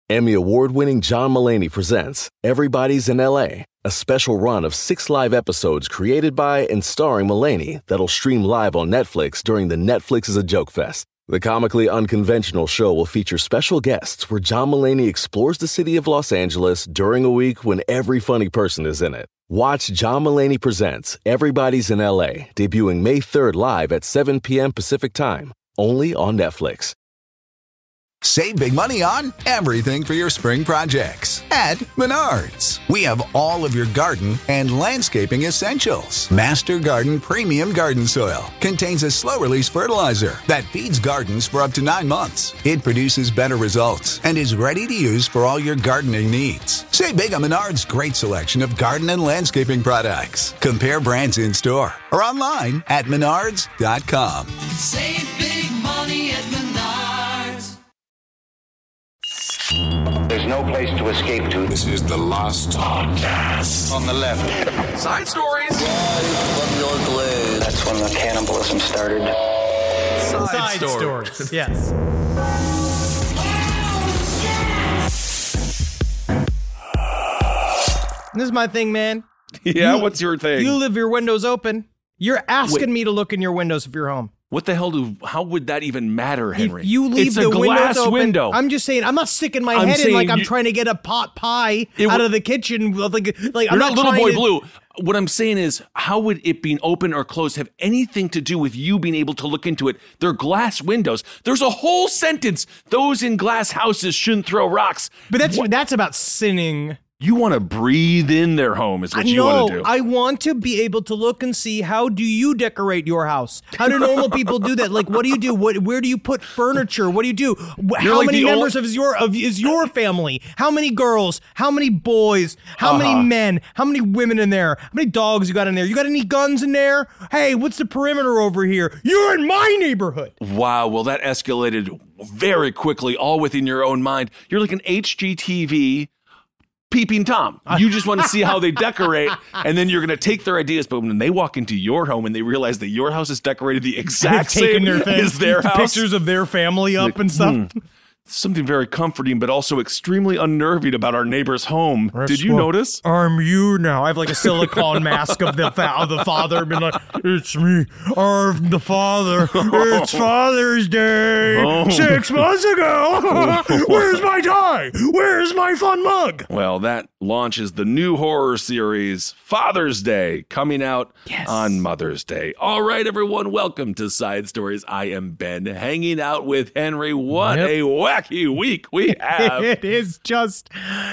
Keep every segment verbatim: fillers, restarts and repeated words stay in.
Emmy award-winning John Mulaney presents Everybody's in L A, a special run of six live episodes created by and starring Mulaney that'll stream live on Netflix during the Netflix is a Joke Fest. The comically unconventional show will feature special guests where John Mulaney explores the city of Los Angeles during a week when every funny person is in it. Watch John Mulaney Presents Everybody's in L A, debuting May third live at seven p.m. Pacific Time, only on Netflix. Save big money on everything for your spring projects at Menards. We have all of your garden and landscaping essentials. Master Garden Premium Garden Soil contains a slow-release fertilizer that feeds gardens for up to nine months. It produces better results and is ready to use for all your gardening needs. Save big on Menards' great selection of garden and landscaping products. Compare brands in store or online at menards dot com. Save big money at Menards. There's no place to escape to. This is the Lost Podcast. On the left. Side stories. From your glade. That's when the cannibalism started. Side, Side stories. stories. Yes. This is my thing, man. Yeah, you, what's your thing? You leave your windows open. You're asking Wait. me to look in your windows if you're home. What the hell do, how would that even matter, Henry? If you leave it's the a glass windows open, window. I'm just saying, I'm not sticking my I'm head in like I'm you, trying to get a pot pie it, out of the kitchen. Like, like you're I'm not, not Little Boy to, Blue. What I'm saying is, how would it being open or closed have anything to do with you being able to look into it? They're glass windows. There's a whole sentence. Those in glass houses shouldn't throw rocks. But that's what? that's about sinning. You want to breathe in their home is what you no, want to do. I want to be able to look and see, how do you decorate your house? How do normal people do that? Like, what do you do? What, where do you put furniture? What do you do? How like many the members old- of your of is your family? How many girls? How many boys? How Uh-huh. many men? How many women in there? How many dogs you got in there? You got any guns in there? Hey, what's the perimeter over here? You're in my neighborhood. Wow, well, that escalated very quickly, all within your own mind. You're like an H G T V peeping Tom. You just want to see how they decorate, and then you're going to take their ideas. But when they walk into your home and they realize that your house is decorated the exact same their things, as their house, pictures of their family up like, and stuff. Hmm. Something very comforting, but also extremely unnerving about our neighbor's home. Did you notice? I'm you now. I have like a silicone mask of the fa- of the father, being like, "It's me, I'm the father. It's Father's Day Oh. six months ago. Where's my tie? Where's my fun mug?" Well, that launches the new horror series, Father's Day, coming out Yes. on Mother's Day. All right, everyone, welcome to Side Stories. I am Ben, hanging out with Henry. What Yep. a wacky week we have. It is just,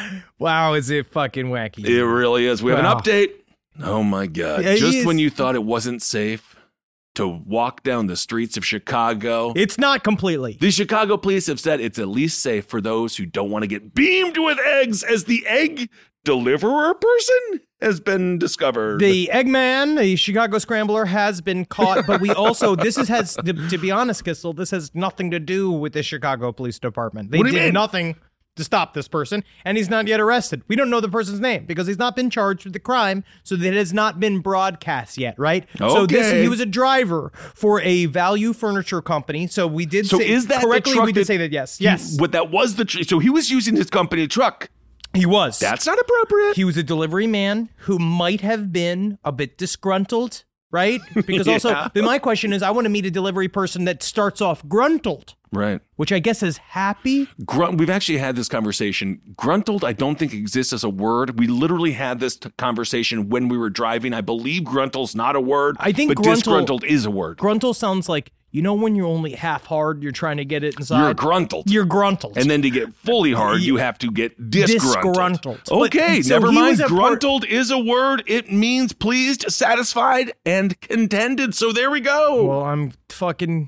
wow, is it fucking wacky? It really is. We have Wow. an update. Oh, my God. It Just is. when you thought it wasn't safe to walk down the streets of Chicago, It's not completely. the Chicago police have said it's at least safe for those who don't want to get beamed with eggs, as the egg deliverer person has been discovered. The Eggman, the Chicago Scrambler, has been caught, but we also, this is, has, to, to be honest, Kissel, this has nothing to do with the Chicago Police Department. They What do you did mean? nothing to stop this person, and he's not yet arrested. We don't know the person's name because he's not been charged with the crime, so that has not been broadcast yet, right? So this, Okay. he was a driver for a value furniture company, so we did So say, is that the correctly, truck we did that say that, yes. he- Yes, What that was the tr- so he was using his company truck. he was. That's not appropriate. He was a delivery man who might have been a bit disgruntled, right? Because Yeah. also, but my question is, I want to meet a delivery person that starts off gruntled, Right. which I guess is happy. Grunt, we've actually had this conversation. Gruntled, I don't think exists as a word. We literally had this t- conversation when we were driving. I believe gruntle's not a word. I think but gruntle- disgruntled is a word. Gruntle sounds like, you know, when you're only half hard, you're trying to get it inside. You're gruntled. You're gruntled. And then to get fully hard, you have to get disgruntled. Disgruntled. But- Okay, so never he mind. was a part- Gruntled is a word. It means pleased, satisfied, and contented. So there we go. Well, I'm fucking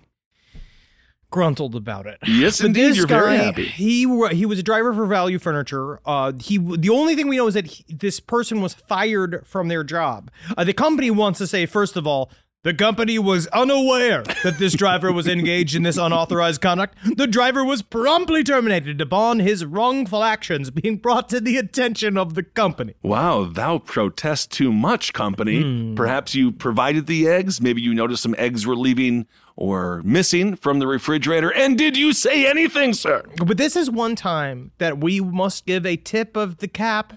gruntled about it. Yes, But indeed. this You're guy, very happy. He wa- he was a driver for Value Furniture. Uh, he the only thing we know is that he, this person was fired from their job. Uh, the company wants to say, first of all, the company was unaware that this driver was engaged in this unauthorized conduct. The driver was promptly terminated upon his wrongful actions being brought to the attention of the company. Wow, thou protest too much, company. Hmm. Perhaps you provided the eggs. Maybe you noticed some eggs were leaving or missing from the refrigerator. And did you say anything, sir? But this is one time that we must give a tip of the cap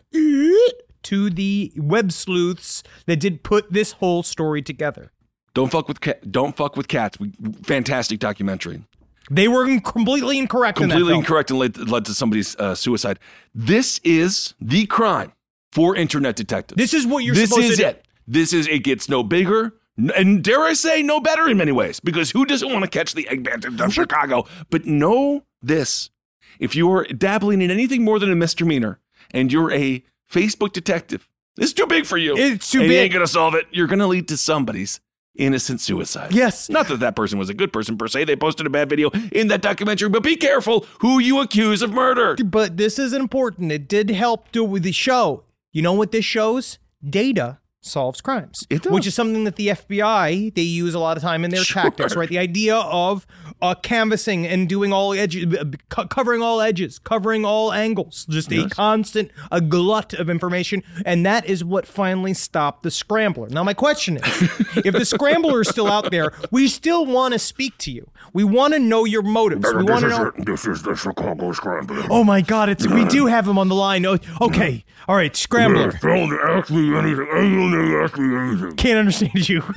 to the web sleuths that did put this whole story together. Don't fuck with ca- don't fuck with cats. We, fantastic documentary. They were in- completely incorrect. Completely in that film. incorrect and led, led to somebody's uh, suicide. This is the crime for internet detectives. This is what you're this supposed is to do. it. This is it. Gets no bigger. And dare I say, no better in many ways, because who doesn't want to catch the egg bandit of Chicago? But know this, if you're dabbling in anything more than a misdemeanor and you're a Facebook detective, it's too big for you. It's too and big. You ain't going to solve it. You're going to lead to somebody's innocent suicide. Yes. Not that that person was a good person per se. They posted a bad video in that documentary, but be careful who you accuse of murder. But this is important. It did help do with the show. You know what this shows? Data solves crimes, It does. which is something that the F B I, they use a lot of time in their Sure. tactics, right? The idea of uh, canvassing and doing all edges, co- covering all edges, covering all angles, just a Yes. constant, a glut of information. And that is what finally stopped the Scrambler. Now, my question is, if the Scrambler is still out there, we still want to speak to you. We want to know your motives. We want to know. This is the Chicago Scrambler. Oh my God! It's we do have him on the line. Oh, okay, all right, Scrambler. Don't ask me anything. I don't ask me anything. Can't understand you.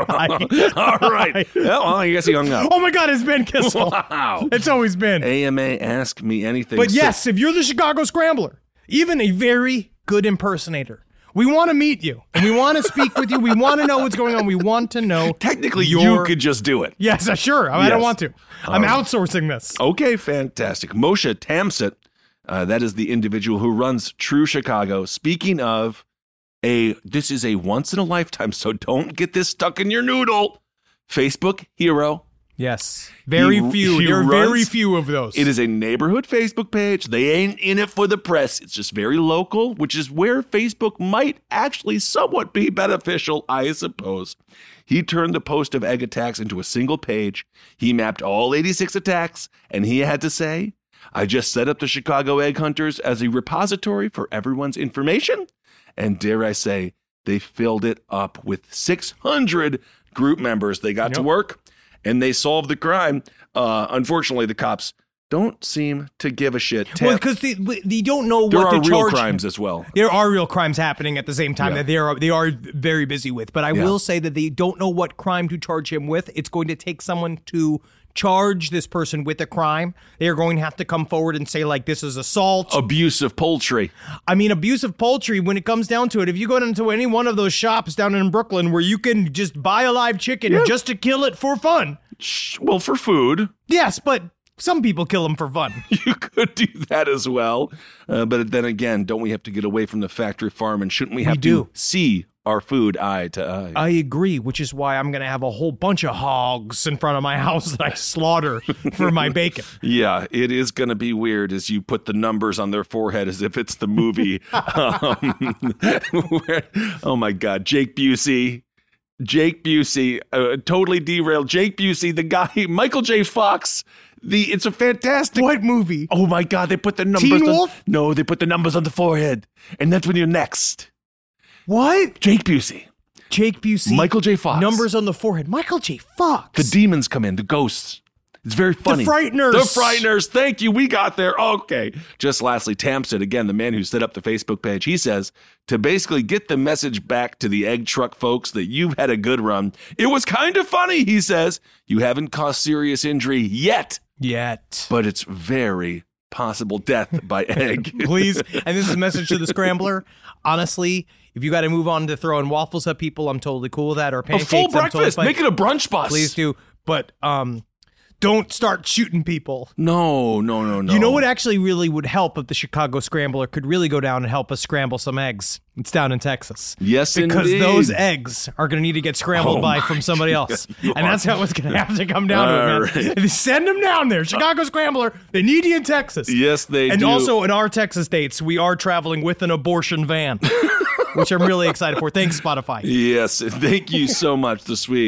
Hi. All right. Well, I guess he hung up. Oh my God, it's Ben Kissel. Wow. It's always been. A M A, ask me anything. But So- yes, if you're the Chicago Scrambler, even a very good impersonator, we want to meet you and we want to speak with you. We want to know what's going on. We want to know. technically your... you could just do it. Yes, uh, sure. I, I don't Yes. want to. I'm Um, outsourcing this. Okay, fantastic. Moshe Tamset, uh, that is the individual who runs True Chicago. Speaking of a, this is a once in a lifetime, so don't get this stuck in your noodle. Facebook hero. Yes, very He- few. he There are very runs- few of those. It is a neighborhood Facebook page. They ain't in it for the press. It's just very local, which is where Facebook might actually somewhat be beneficial, I suppose. He turned the post of egg attacks into a single page. He mapped all eighty-six attacks, and he had to say, I just set up the Chicago Egg Hunters as a repository for everyone's information. And dare I say, they filled it up with six hundred group members. They got to Yep. work. And they solved the crime. Uh, unfortunately, the cops don't seem to give a shit. well, Tam- because they, they don't know there what are to real charge. crimes as well. There are real crimes happening at the same time Yeah. that they are they are very busy with. But I Yeah. will say that they don't know what crime to charge him with. It's going to take someone to charge this person with a crime. They are going to have to come forward and say, like, this is assault. Abuse of poultry. I mean, abuse of poultry, when it comes down to it, if you go into any one of those shops down in Brooklyn where you can just buy a live chicken just to kill it for fun. Sh- Well, for food, Yes, but some people kill them for fun. you could do that as well. Uh, but then again, don't we have to get away from the factory farm? And shouldn't we have do. to see our food eye to eye? I agree, which is why I'm going to have a whole bunch of hogs in front of my house that I slaughter for my bacon. Yeah, it is going to be weird as you put the numbers on their forehead as if it's the movie. um, where, oh my God, Jake Busey. Jake Busey, uh, totally derailed. Jake Busey, the guy, Michael J. Fox. The it's a fantastic. What movie? Oh my God, they put the numbers. Teen on, Wolf? No, they put the numbers on the forehead, and that's when you're next. What? Jake Busey, Jake Busey. Michael J. Fox. Numbers on the forehead. Michael J. Fox. The demons come in, the ghosts. It's very funny. Frighteners. The Frighteners. Thank you. We got there. Okay. Just lastly, Tamset, again, the man who set up the Facebook page, he says, to basically get the message back to the egg truck folks that you've had a good run. It was kind of funny, he says. You haven't caused serious injury yet, Yet. but it's very possible death by egg. Please. And this is a message to the Scrambler. Honestly, if you got to move on to throwing waffles at people, I'm totally cool with that. Or A pancakes. full I'm totally breakfast. fine. Make it a brunch bus. Please do. But um, don't start shooting people. No, no, no, no. You know what actually really would help if the Chicago Scrambler could really go down and help us scramble some eggs? It's down in Texas. Yes, Because indeed. those eggs are going to need to get scrambled Oh by my from somebody God. else. You And are- that's how it's going to have to come down All to it, man. right. Send them down there. Chicago Scrambler, they need you in Texas. Yes, they and do. also in our Texas dates, we are traveling with an abortion van, which I'm really excited for. Thanks, Spotify. Yes, thank you so much, the Swedes.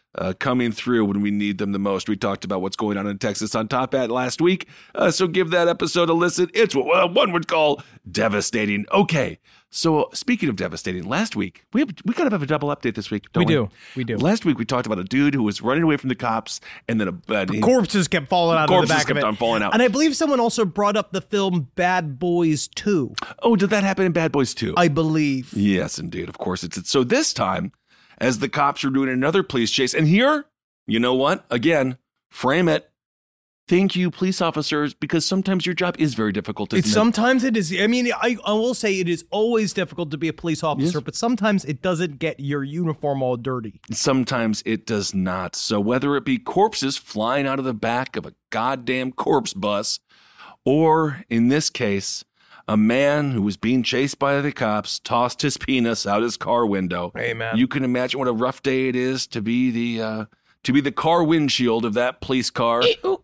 uh, coming through when we need them the most. We talked about what's going on in Texas on Top Hat last week, uh, so give that episode a listen. It's what well, one would call devastating. Okay, so speaking of devastating, last week, we have, we kind of have a double update this week, don't We we? do. We do. Last week, we talked about a dude who was running away from the cops, and then a uh, he- Corpses kept falling out of the Corpses back of kept it. on falling out. And I believe someone also brought up the film Bad Boys two. Oh, did that happen in Bad Boys two? I believe. Yes, indeed. Of course, it's, it's so this time, as the cops are doing another police chase, and here, you know what? Again, frame it. Thank you, police officers, because sometimes your job is very difficult. Isn't It's it? sometimes it is. I mean, I, I will say it is always difficult to be a police officer, Yes. but sometimes it doesn't get your uniform all dirty. Sometimes it does not. So whether it be corpses flying out of the back of a goddamn corpse bus, or in this case, a man who was being chased by the cops tossed his penis out his car window. Hey, man. You can imagine what a rough day it is to be the uh, to be the car windshield of that police car.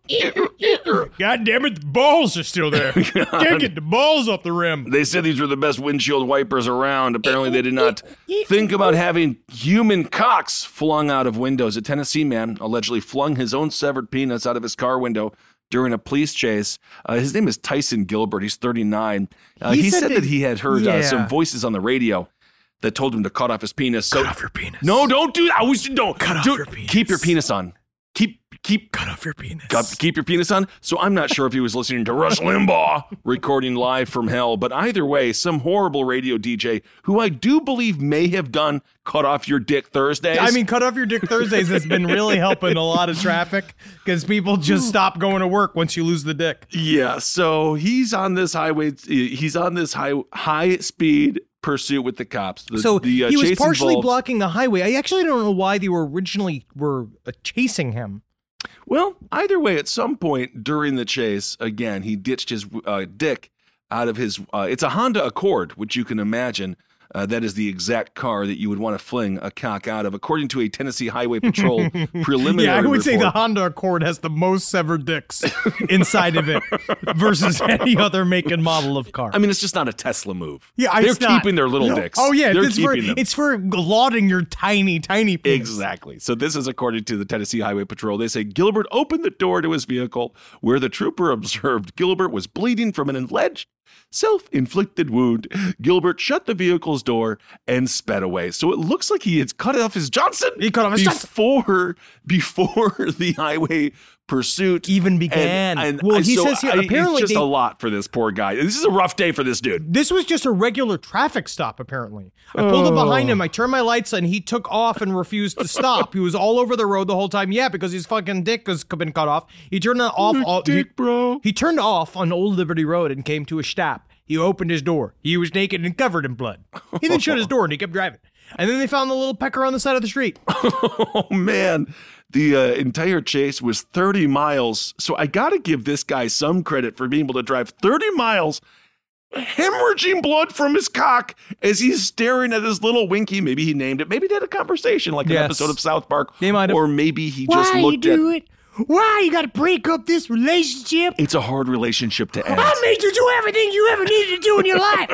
God damn it, the balls are still there. Can't get the balls off the rim. They said these were the best windshield wipers around. Apparently, they did not think about having human cocks flung out of windows. A Tennessee man allegedly flung his own severed penis out of his car window during a police chase. Uh, his name is Tyson Gilbert. He's thirty-nine. Uh, he, He said, said that, that- he had heard yeah. uh, some voices on the radio that told him to cut off his penis. So, Cut off your penis. No, don't do that. I wish you don't. Cut off Do- your penis. Keep your penis on. Keep keep Cut off your penis. Got- keep your penis on. So I'm not sure if he was listening to Rush Limbaugh recording live from hell, but either way, some horrible radio D J who I do believe may have done Cut Off Your Dick Thursdays. I mean, Cut Off Your Dick Thursdays has been really helping a lot of traffic because people just stop going to work once you lose the dick. yeah. So he's on this highway. He's on this high high speed pursuit with the cops. The, So the, uh, he was chase partially involved- blocking the highway. I actually don't know why they were originally were uh, chasing him. Well, either way, at some point during the chase, again, he ditched his uh, dick out of his. Uh, it's a Honda Accord, which you can imagine. Uh, that is the exact car that you would want to fling a cock out of, according to a Tennessee Highway Patrol preliminary Yeah, I would report. say the Honda Accord has the most severed dicks inside of it versus any other make and model of car. I mean, it's just not a Tesla move. yeah, they're it's not. keeping their little No. dicks. Oh yeah, they're it's for keeping them. it's for lauding your tiny, tiny penis. Exactly. So this is according to the Tennessee Highway Patrol. They say Gilbert opened the door to his vehicle where the trooper observed Gilbert was bleeding from an alleged self-inflicted wound. Gilbert shut the vehicle's door and sped away. So it looks like he had cut off his Johnson He cut off his Johnson. before before the highway pursuit Even began. And, and Well, I- he so says here, I- apparently it's just they- a lot for this poor guy. This is a rough day for this dude. This was just a regular traffic stop, apparently. I pulled up behind him, I turned my lights on, he took off and refused to stop. He was all over the road the whole time. Yeah, because his fucking dick has been cut off. He turned it off. all, dick, he, bro. He turned off on Old Liberty Road and came to a stop. He opened his door. He was naked and covered in blood. He then shut his door and he kept driving. And then they found the little pecker on the side of the street. Oh, man. The uh, entire chase was thirty miles. So I got to give this guy some credit for being able to drive thirty miles, hemorrhaging blood from his cock as he's staring at his little Winky. Maybe he named it. Maybe they had a conversation like an Yes. episode of South Park. They might have. Or maybe he just looked at it? Why you got to break up this relationship? It's a hard relationship to end. I made you do everything you ever needed to do in your life.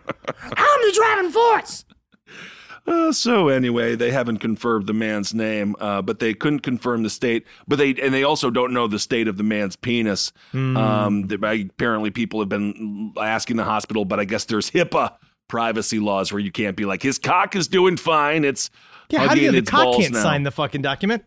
I'm the driving force. Uh, so anyway, they haven't confirmed the man's name, uh, but they couldn't confirm the state. But they and they also don't know the state of the man's penis. Hmm. Um, the, apparently, people have been asking the hospital, but I guess there's HIPAA privacy laws where you can't be like, his cock is doing fine. It's Yeah, how do hugging you? The its cock balls can't now. sign the fucking document.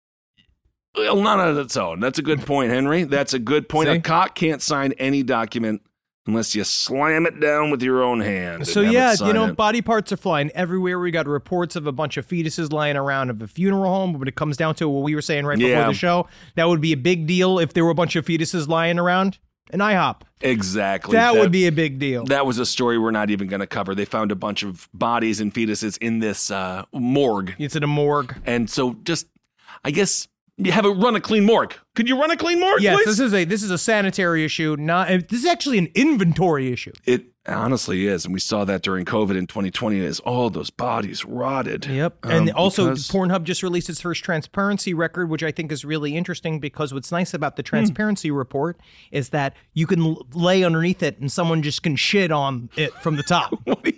Well, not on its own. That's a good point, Henry. That's a good point. See? A cock can't sign any document unless you slam it down with your own hand. and So have it yeah, you sign know, it. body parts are flying everywhere. We got reports of a bunch of fetuses lying around of a funeral home. But when it comes down to what we were saying right Yeah. before the show, that would be a big deal if there were a bunch of fetuses lying around an IHOP. Exactly. That, would be a big deal. That was a story we're not even going to cover. They found a bunch of bodies and fetuses in this uh, morgue. It's at a morgue. And so just, I guess, you have a run a clean morgue. Could you run a clean morgue, Yes, please? this is a this is a sanitary issue. Not this is actually an inventory issue. It honestly is. And we saw that during COVID in twenty twenty as all those bodies rotted. Yep. And Um, also, because- Pornhub just released its first transparency record, which I think is really interesting because what's nice about the Hmm. transparency report is that you can l- lay underneath it and someone just can shit on it from the top. What do you-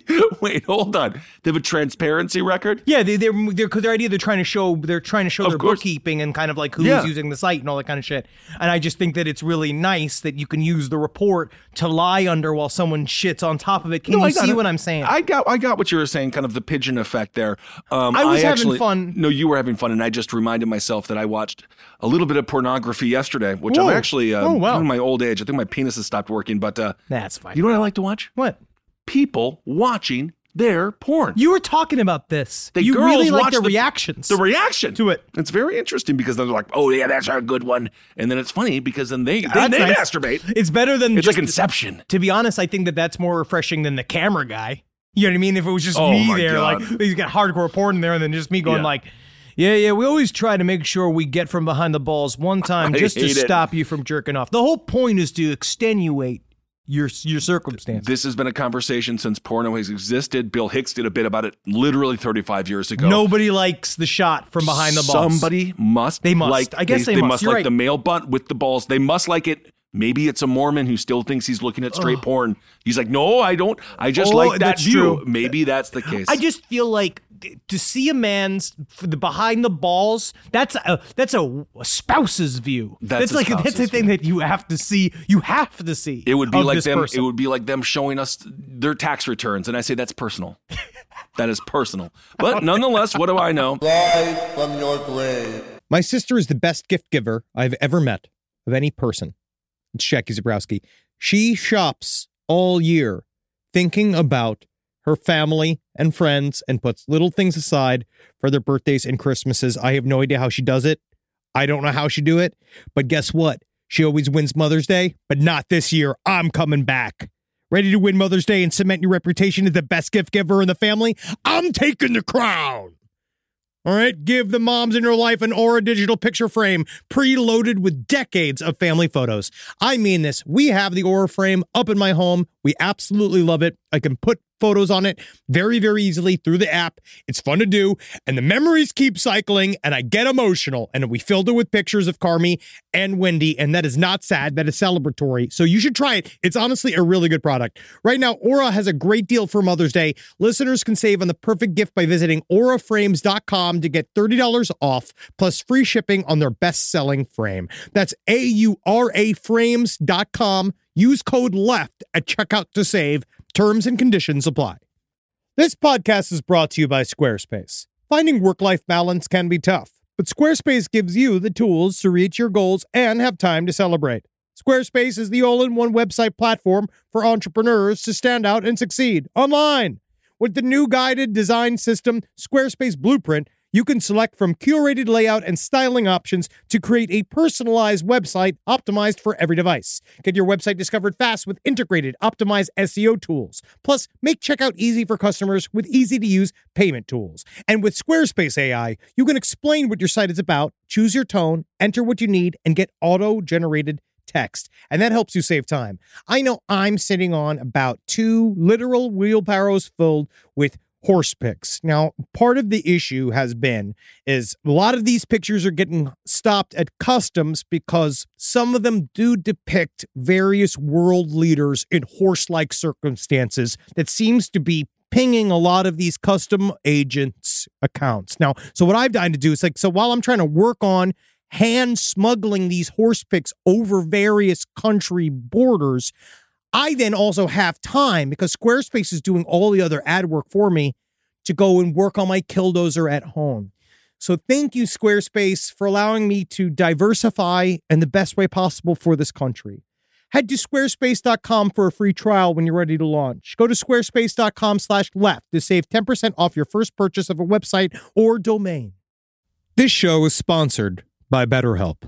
Wait, hold on. They have a transparency record? Yeah, they, they're because their idea they're trying to show they're trying to show Of their course. bookkeeping and kind of like who's Yeah. using the site and all that kind of shit. And I just think that it's really nice that you can use the report to lie under while someone shits on top of it. Can No, you I got see it. what I'm saying? I got I got what you were saying, kind of the pigeon effect there. Um, I was having actually- fun. No, you were having fun, and I just reminded myself that I watched a little bit of pornography yesterday, which Whoa. I'm actually, um, Oh, wow. in my old age, I think my penis has stopped working, but uh, That's fine. you know what I like to watch? What? People watching their porn. You were talking about this. The you girls really like watch the the- reactions. The reaction To it. It's very interesting because they're like, oh, yeah, that's a good one. And then it's funny because then they, they, That's they nice. masturbate. It's better than It's just like Inception. To be honest, I think that that's more refreshing than the camera guy. You know what I mean? If it was just Oh me my there, God. like he's got hardcore porn in there, and then just me going Yeah. like, yeah, yeah, we always try to make sure we get from behind the balls one time I just to hate it. stop you from jerking off. The whole point is to extenuate your your circumstance. This has been a conversation since porno has existed. Bill Hicks did a bit about it literally thirty-five years ago. Nobody likes the shot from behind the balls. Somebody must. They must. Like, I guess they must. You're like right. the male butt with the balls. They must like it. Maybe it's a Mormon who still thinks he's looking at straight porn. He's like, no, I don't. I just Oh, like that that's view. true. Maybe that's the case. I just feel like to see a man's the behind the balls. That's a that's a, a spouse's view. That's a like that's spouse's the thing that you have to see. You have to see. It would be of like this them. person. It would be like them showing us their tax returns, and I say that's personal. That is personal. But nonetheless, what do I know? Live from your grave. My sister is the best gift giver I've ever met of any person. It's Jackie Zabrowski. She shops all year thinking about her family and friends and puts little things aside for their birthdays and Christmases. I have no idea how she does it. I don't know how she do it. But guess what? She always wins Mother's Day, but not this year. I'm coming back. Ready to win Mother's Day and cement your reputation as the best gift giver in the family? I'm taking the crown. All right, give the moms in your life an Aura digital picture frame preloaded with decades of family photos. I mean this. We have the Aura frame up in my home. We absolutely love it. I can put photos on it very, very easily through the app. It's fun to do, and the memories keep cycling, and I get emotional. And we filled it with pictures of Carmi and Wendy, and that is not sad. That is celebratory. So you should try it. It's honestly a really good product. Right now, Aura has a great deal for Mother's Day. Listeners can save on the perfect gift by visiting aura frames dot com to get thirty dollars off, plus free shipping on their best-selling frame. That's A U R A frames dot com. Use code LEFT at checkout to save. Terms and conditions apply. This podcast is brought to you by Squarespace. Finding work-life balance can be tough, but Squarespace gives you the tools to reach your goals and have time to celebrate. Squarespace is the all-in-one website platform for entrepreneurs to stand out and succeed online. With the new guided design system, Squarespace Blueprint, you can select from curated layout and styling options to create a personalized website optimized for every device. Get your website discovered fast with integrated, optimized S E O tools. Plus, make checkout easy for customers with easy-to-use payment tools. And with Squarespace A I, you can explain what your site is about, choose your tone, enter what you need, and get auto-generated text. And that helps you save time. I know I'm sitting on about two literal wheelbarrows filled with horse pics. Now, part of the issue has been is a lot of these pictures are getting stopped at customs because some of them do depict various world leaders in horse-like circumstances that seems to be pinging a lot of these custom agents' accounts. Now, so what I've done to do is like, so while I'm trying to work on hand smuggling these horse pics over various country borders, I then also have time because Squarespace is doing all the other ad work for me to go and work on my Killdozer at home. So thank you, Squarespace, for allowing me to diversify in the best way possible for this country. Head to squarespace dot com for a free trial when you're ready to launch. Go to squarespace dot com slash left to save ten percent off your first purchase of a website or domain. This show is sponsored by BetterHelp.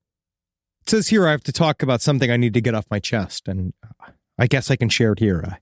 It says here I have to talk about something I need to get off my chest, and I guess I can share it here.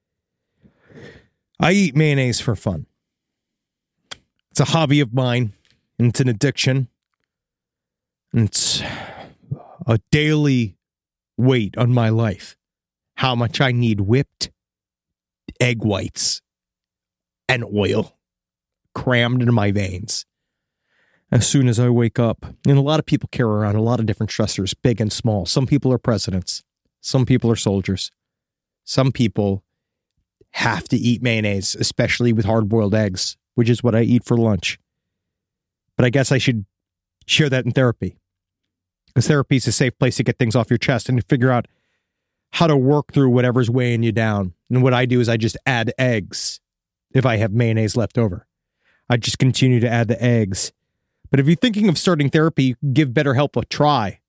I eat mayonnaise for fun. It's a hobby of mine, and it's an addiction. And it's a daily weight on my life. How much I need whipped egg whites and oil crammed into my veins as soon as I wake up. And a lot of people carry around a lot of different stressors, big and small. Some people are presidents. Some people are soldiers. Some people have to eat mayonnaise, especially with hard-boiled eggs, which is what I eat for lunch. But I guess I should share that in therapy. Because therapy is a safe place to get things off your chest and to figure out how to work through whatever's weighing you down. And what I do is I just add eggs if I have mayonnaise left over. I just continue to add the eggs. But if you're thinking of starting therapy, give BetterHelp a try.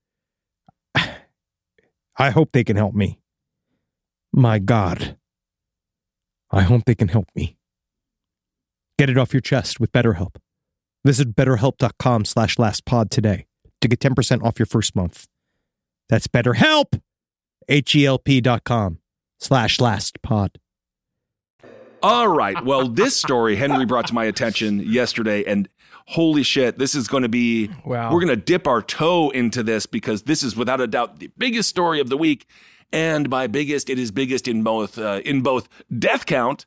I hope they can help me. My God. I hope they can help me. Get it off your chest with BetterHelp. Visit betterhelp.com slash lastpod today to get ten percent off your first month. That's BetterHelp, H-E-L-P dot com slash lastpod. All right. Well, this story Henry brought to my attention yesterday, and holy shit, this is going to be, wow. We're going to dip our toe into this because this is without a doubt the biggest story of the week. And by biggest, it is biggest in both, uh, in both death count,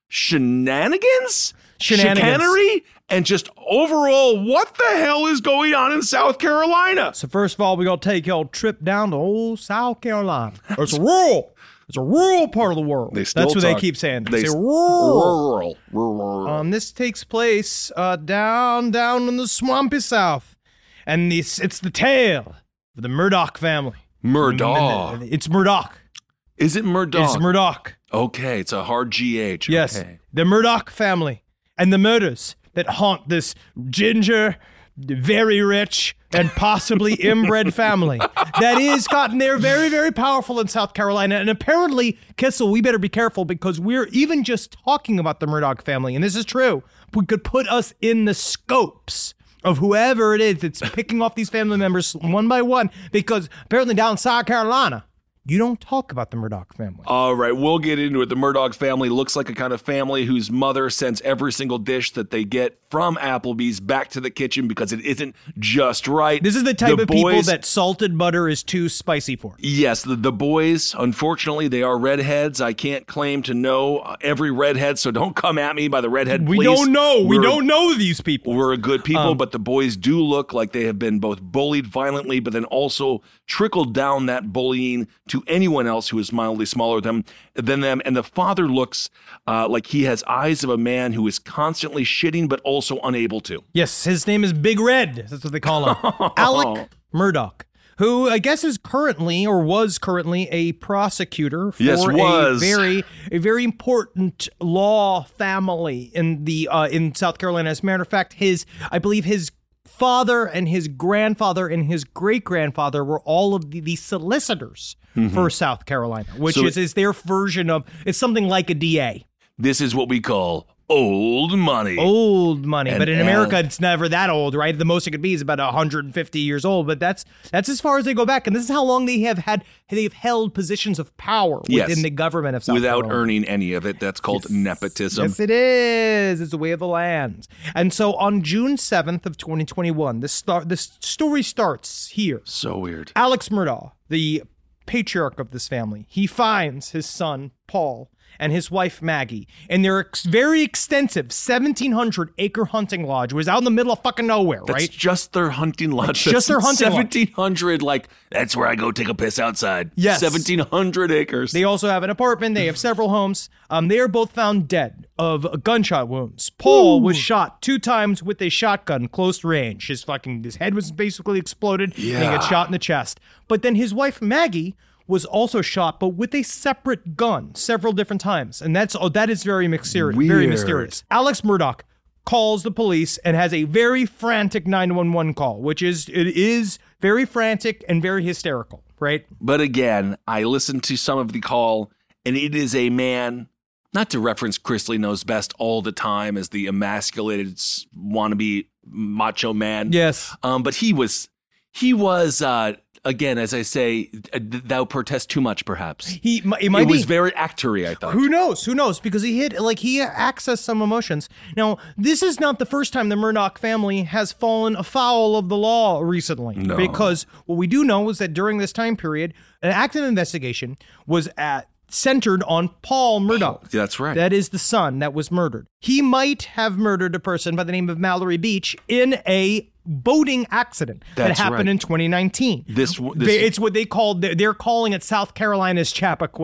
shenanigans, Shenanigans. chicanery, and just overall, what the hell is going on in South Carolina? So first of all, we're going to take y'all trip down to old South Carolina. It's rural. It's a rural part of the world. They still That's what talk, they keep saying. They, They say s- rural. rural, rural. Um, this takes place uh, down, down in the swampy South. And this, it's the tale of the Murdoch family. Murdoch. It's Murdoch. Is it Murdoch? It's Murdoch. Okay, it's a hard G H. Yes, Okay. the Murdoch family and the murders that haunt this ginger, very rich, and possibly inbred family that is gotten there very, very powerful in South Carolina. And apparently, Kissel, we better be careful because we're even just talking about the Murdoch family, and this is true, we could put us in the scopes of whoever it is that's picking off these family members one by one, because apparently down in South Carolina, you don't talk about the Murdoch family. All right, we'll get into it. The Murdoch family looks like a kind of family whose mother sends every single dish that they get from Applebee's back to the kitchen because it isn't just right. This is the type The of people boys- that salted butter is too spicy for. Yes, the, the boys, unfortunately, they are redheads. I can't claim to know every redhead, so don't come at me by the redhead, We please. don't know. We We're- don't know these people. We're a good people, Um, but the boys do look like they have been both bullied violently, but then also trickled down that bullying to anyone else who is mildly smaller than, than them. And the father looks uh, like he has eyes of a man who is constantly shitting, but also unable to. Yes, his name is Big Red. That's what they call him. Alec Murdoch, who I guess is currently or was currently a prosecutor for Yes, was. a very a very important law family in the uh, in South Carolina. As a matter of fact, his I believe his father and his grandfather and his great grandfather were all of the, the solicitors for South Carolina, which So is, is their version of it's something like a D A. This is what we call old money. Old money, And but in Al- America, it's never that old, right? The most it could be is about one hundred fifty years old, but that's that's as far as they go back, and this is how long they have had they've held positions of power Yes. within the government of South Without Carolina. earning any of it. That's called nepotism. Yes, it is. It's the way of the land. And so on June seventh of twenty twenty-one, this start this story starts here. So weird. Alex Murdaugh, the patriarch of this family, he finds his son, Paul, and his wife, Maggie, in their ex- very extensive seventeen hundred acre hunting lodge. It was out in the middle of fucking nowhere, That's right? just their hunting lodge. That's just their hunting lodge. seventeen hundred, like, that's where I go take a piss outside. Yes. seventeen hundred acres. They also have an apartment. They have several homes. Um, they are both found dead of gunshot wounds. Paul was shot two times with a shotgun, close range. His fucking his head was basically exploded, and he got shot in the chest. But then his wife Maggie was also shot, but with a separate gun, several different times, and that's oh, that is very mysterious. Very Weird. mysterious. Alex Murdaugh calls the police and has a very frantic nine one one call, which is it is very frantic and very hysterical, right? But again, I listened to some of the call, and it is a man, not to reference Chrisley Knows Best all the time as the emasculated s- wannabe macho man. Yes. Um, but he was, he was, uh, again, as I say, uh, thou protest too much, perhaps. He, it might it be. was very actory, I thought. Who knows? Who knows? Because he hit, like, he accessed some emotions. Now, this is not the first time the Murdoch family has fallen afoul of the law recently. No. Because what we do know is that during this time period, an active investigation was at, centered on Paul Murdaugh. That's right. That is the son that was murdered. He might have murdered a person by the name of Mallory Beach in a boating accident That's that happened right. in twenty nineteen. This, this They- it's what they called, they're- they're calling it South Carolina's Chappaquiddick.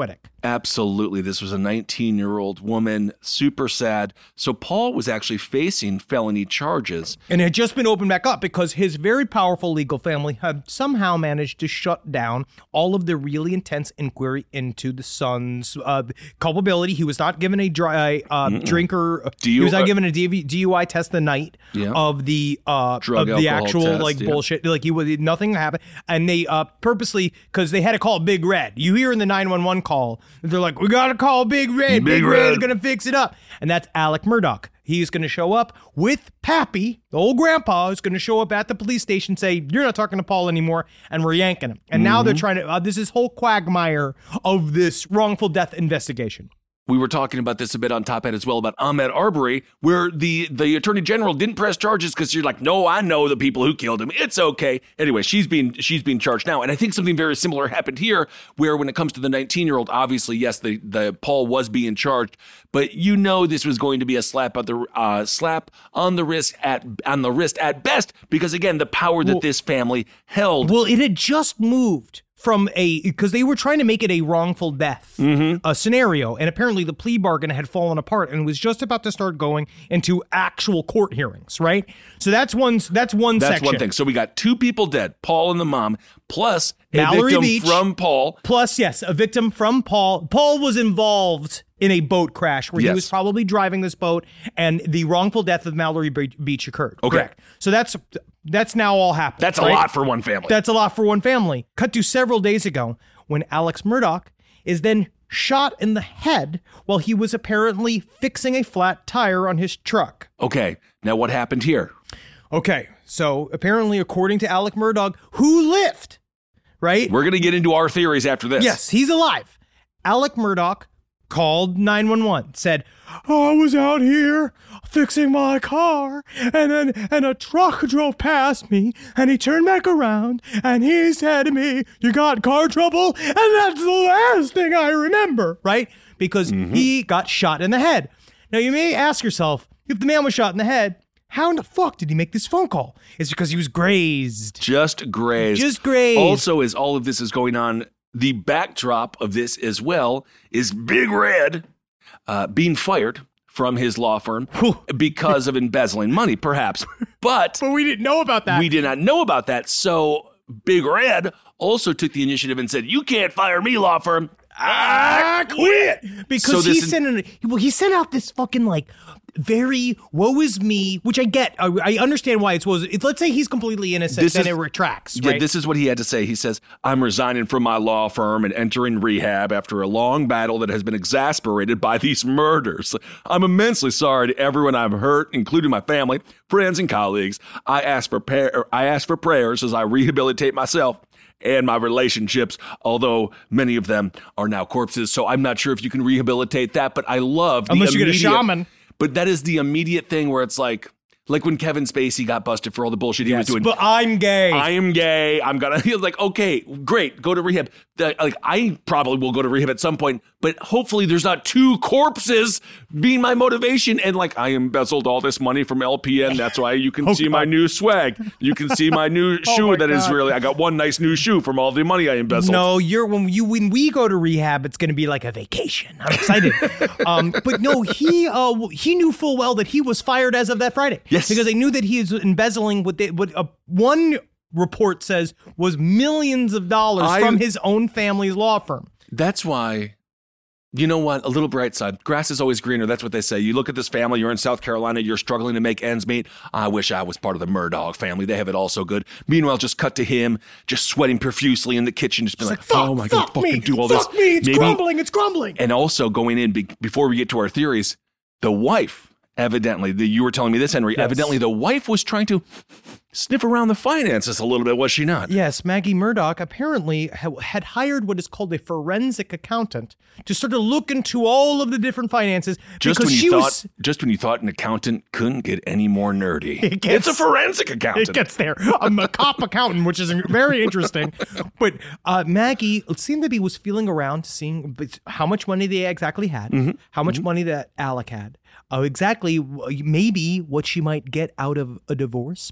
Absolutely. This was a nineteen-year-old woman, super sad. So Paul was actually facing felony charges. And it had just been opened back up because his very powerful legal family had somehow managed to shut down all of the really intense inquiry into the son's uh, culpability. He was not given a dry, uh, drinker. Do you, he was not uh, given a D U I test the night Yeah. of the uh, Drug, of the alcohol actual test, like yeah. bullshit. Like he was nothing happened, and they uh, purposely because they had to call Big Red. You hear in the nine one one call. They're like, we got to call Big Red. Big, Big Red is Red. going to fix it up. And that's Alec Murdaugh. He's going to show up with Pappy, the old grandpa, is going to show up at the police station, say, you're not talking to Paul anymore, and we're yanking him. And now they're trying to, uh, this is whole quagmire of this wrongful death investigation. We were talking about this a bit on Top Hat as well about Ahmaud Arbery, where the, the attorney general didn't press charges because you're like, no, I know the people who killed him. It's okay. Anyway, she's being she's being charged now. And I think something very similar happened here, where when it comes to the nineteen-year-old, obviously, yes, the, the Paul was being charged, but you know this was going to be a slap on the uh, slap on the wrist at on the wrist at best, because again, the power that Well- this family held. Well, it had just moved from a, because they were trying to make it a wrongful death uh, scenario, and apparently the plea bargain had fallen apart and was just about to start going into actual court hearings, right? So that's one, that's one That's section. one thing. So we got two people dead, Paul and the mom, plus a Mallory victim Beach. from Paul. Plus, yes, a victim from Paul. Paul was involved in a boat crash where Yes. he was probably driving this boat, and the wrongful death of Mallory Be- Beach occurred. Okay. Correct. So that's that's now all happened. That's a right? lot for one family. That's a lot for one family. Cut to several days ago when Alex Murdaugh is then shot in the head while he was apparently fixing a flat tire on his truck. Okay, now what happened here? Okay, so apparently, according to Alec Murdaugh, who lived, right? We're going to get into our theories after this. Yes, he's alive. Alec Murdaugh called nine one one, said, I was out here fixing my car, and then and a truck drove past me, and he turned back around, and he said to me, you got car trouble? And that's the last thing I remember, right? Because he got shot in the head. Now, you may ask yourself, if the man was shot in the head, how in the fuck did he make this phone call? It's because he was grazed. Just grazed. Just grazed. Also, as all of this is going on, the backdrop of this as well is Big Red uh, being fired from his law firm because of embezzling money, perhaps. But But we didn't know about that. we did not know about that. So Big Red also took the initiative and said, you can't fire me, law firm. I quit. Because So he this is- sent an, well, he sent out this fucking like very woe is me, which I get. I, I understand why it's woe is. It, let's say he's completely innocent, This then is- it retracts. Yeah, Right? this is what he had to say. He says, I'm resigning from my law firm and entering rehab after a long battle that has been exasperated by these murders. I'm immensely sorry to everyone I've hurt, including my family, friends, and colleagues. I ask for, par- I ask for prayers as I rehabilitate myself and my relationships, although many of them are now corpses. So I'm not sure if you can rehabilitate that, but I love the Unless you get a immediate- shaman. But that is the immediate thing where it's like, like when Kevin Spacey got busted for all the bullshit he was doing. But I'm gay. I am gay. I'm gonna. He was like, okay, great, go to rehab. The- like, I probably will go to rehab at some point, but hopefully there's not two corpses being my motivation. And like, I embezzled all this money from L P N. That's why you can Oh, see my God. new swag. You can see my new Oh, shoe my that is God. really. I got one nice new shoe from all the money I embezzled. No, you're when you when we go to rehab, it's going to be like a vacation. I'm excited. um, but no, he uh, he knew full well that he was fired as of that Friday. Yes. because they knew that he is embezzling what they, what uh, one report says was millions of dollars I- from his own family's law firm. That's why. You know what? A little bright side. Grass is always greener. That's what they say. You look at this family. You're in South Carolina. You're struggling to make ends meet. I wish I was part of the Murdaugh family. They have it all so good. Meanwhile, just cut to him, just sweating profusely in the kitchen, just being like, Fuck, "Oh my god, fuck fucking me, do all fuck this." me, it's Maybe- crumbling, it's crumbling. And also going in be- before we get to our theories, the wife. Evidently, the, you were telling me this, Henry. Yes. Evidently, the wife was trying to sniff around the finances a little bit, was she not? Yes, Maggie Murdaugh apparently ha- had hired what is called a forensic accountant to sort of look into all of the different finances Just because when she you thought, was. just when you thought an accountant couldn't get any more nerdy, It gets- it's a forensic accountant. It gets there. I'm a cop accountant, which is very interesting. But uh, Maggie, it seemed to be, was feeling around, seeing how much money they exactly had, Mm-hmm. how much money that Alec had, uh, exactly maybe what she might get out of a divorce. Perhaps there were possibly.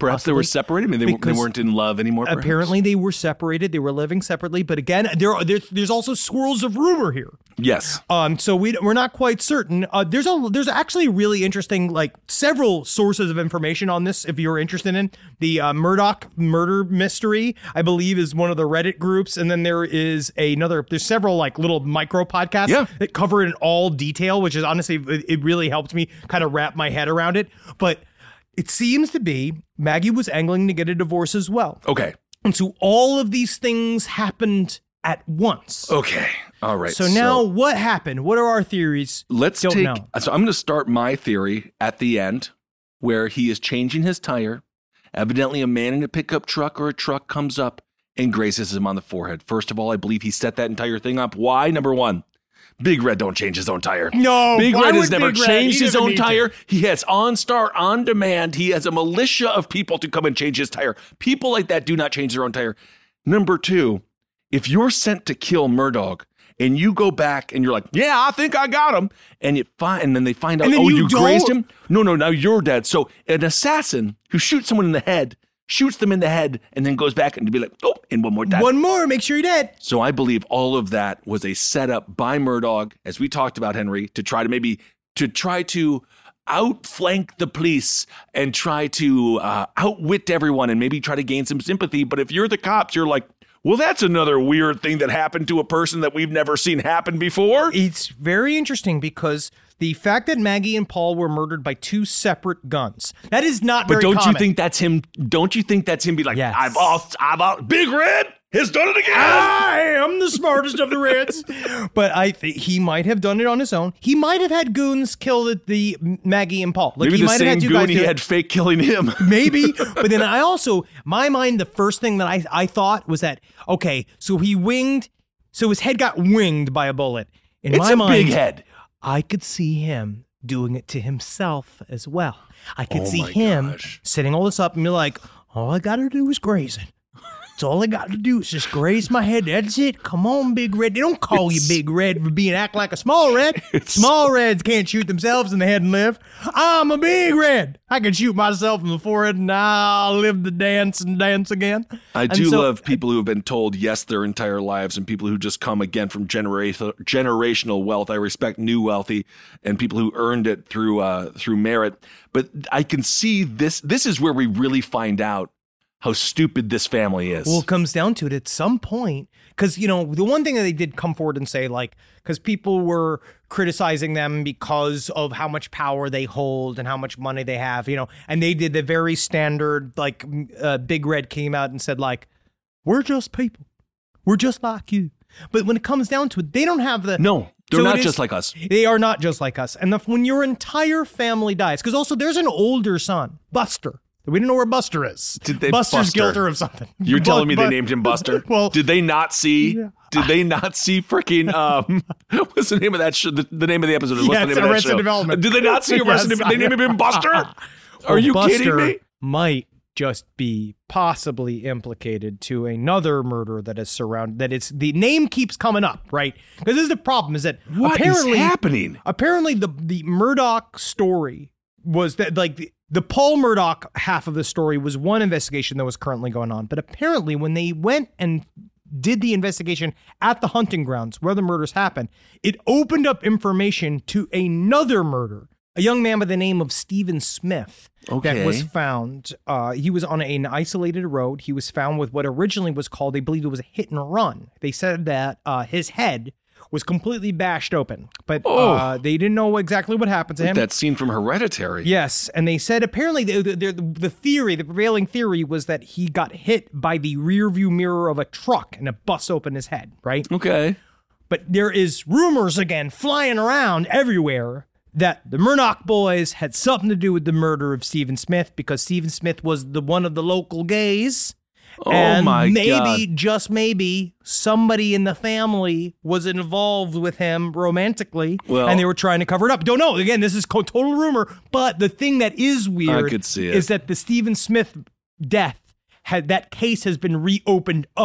separated? I mean, they, they Because weren't in love anymore, perhaps? Apparently they were separated. They were living separately. But again, there are, there's, there's also swirls of rumor here. Yes. Um. So we, we're not quite certain. Uh, there's a there's actually really interesting, like, several sources of information on this, if you're interested in. The uh, Murdoch murder mystery, I believe, is one of the Reddit groups. And then there is another, there's several, like, little micro podcasts Yeah. that cover it in all detail, which is honestly, it, it really helped me kind of wrap my head around it. But it seems to be Maggie was angling to get a divorce as well. Okay. And so all of these things happened at once. Okay. All right. So now what happened? What are our theories? Let's Don't take. know. So I'm going to start my theory at the end, where he is changing his tire. Evidently, a man in a pickup truck or a truck comes up and grazes him on the forehead. First of all, I believe he set that entire thing up. Why? Number one, Big Red don't change his own tire. No, Big why Red has would never Big Red? changed He his doesn't own need to. tire. He has OnStar on demand. He has a militia of people to come and change his tire. People like that do not change their own tire. Number two, if you're sent to kill Murdoch and you go back and you're like, yeah, I think I got him, and you find, and then they find out, And then oh, you you, grazed don't? him? No, no, now you're dead. So an assassin who shoots someone in the head, shoots them in the head, and then goes back and be like, oh, and one more time. One more, make sure you're dead. So I believe all of that was a setup by Murdoch, as we talked about, Henry, to try to maybe to try to outflank the police and try to uh, outwit everyone and maybe try to gain some sympathy. But if you're the cops, you're like, well, that's another weird thing that happened to a person that we've never seen happen before. It's very interesting because the fact that Maggie and Paul were murdered by two separate guns, that is not But very don't common. you think that's him? Don't you think that's him be like, Yes. I've off, I've off, Big Red has done it again. I am the smartest of the Reds. But I think he might have done it on his own. He might have had goons kill the, the Maggie and Paul. Like, Maybe he the might have same had two goon guys he do it. had fake killing him. Maybe. But then I also, my mind, the first thing that I, I thought was that, okay, so he winged, so his head got winged by a bullet. In It's my a mind, big head. I could see him doing it to himself as well. I could Oh see my him gosh. setting all this up and be like, all I got to do is graze it. That's all I got to do is just graze my head. That's it. Come on, Big Red. They don't call It's- you Big Red for being act like a small red. Small reds can't shoot themselves in the head and live. I'm a Big Red. I can shoot myself in the forehead and I'll live the dance and dance again. I And do so- love people who have been told yes their entire lives and people who just come again from genera- generational wealth. I respect new wealthy and people who earned it through uh, through merit. But I can see this. This is where we really find out how stupid this family is. Well, it comes down to it at some point, because, you know, the one thing that they did come forward and say, like, because people were criticizing them because of how much power they hold and how much money they have, you know, and they did the very standard, like, uh, Big Red came out and said, like, we're just people. We're just like you. But when it comes down to it, they don't have the... no, they're So not it is- just like us. They are not just like us. And the, when your entire family dies, because also there's an older son, Buster. We don't know where Buster is. Did they- Buster's Buster. guilty of something. You're But- telling me but- they named him Buster? Well, did they not see? Did they not see freaking? Um, what's the name of that show? The, the name of the episode is what's Yes, the name of that Arrested show? Development. Did they not see Arrested Yes, Development? They named him Buster. Are Well, you Buster kidding me? Might just be possibly implicated to another murder that is surrounded. That it's the name keeps coming up, right? Because this is the problem: is that What is apparently happening? Apparently, the the Murdoch story was that like the, the Paul Murdoch half of the story was one investigation that was currently going on, but apparently when they went and did the investigation at the hunting grounds where the murders happened, it opened up information to another murder. A young man by the name of Stephen Smith Okay. that was found. Uh, he was on an isolated road. He was found with what originally was called, they believe it was a hit and run. They said that uh, his head was completely bashed open, but Oh. uh, they didn't know exactly what happened to him. That scene from Hereditary. Yes, and they said apparently the, the, the, the theory, the prevailing theory was that he got hit by the rear view mirror of a truck and it busts open his head, right? Okay. But there is rumors again flying around everywhere that the Murdoch boys had something to do with the murder of Stephen Smith because Stephen Smith was the one of the local gays. Oh and my maybe, God. just maybe, somebody in the family was involved with him romantically, Well- and they were trying to cover it up. Don't know. Again, this is co- total rumor. But the thing that is weird could see it. is that the Stephen Smith death had that case has been reopened up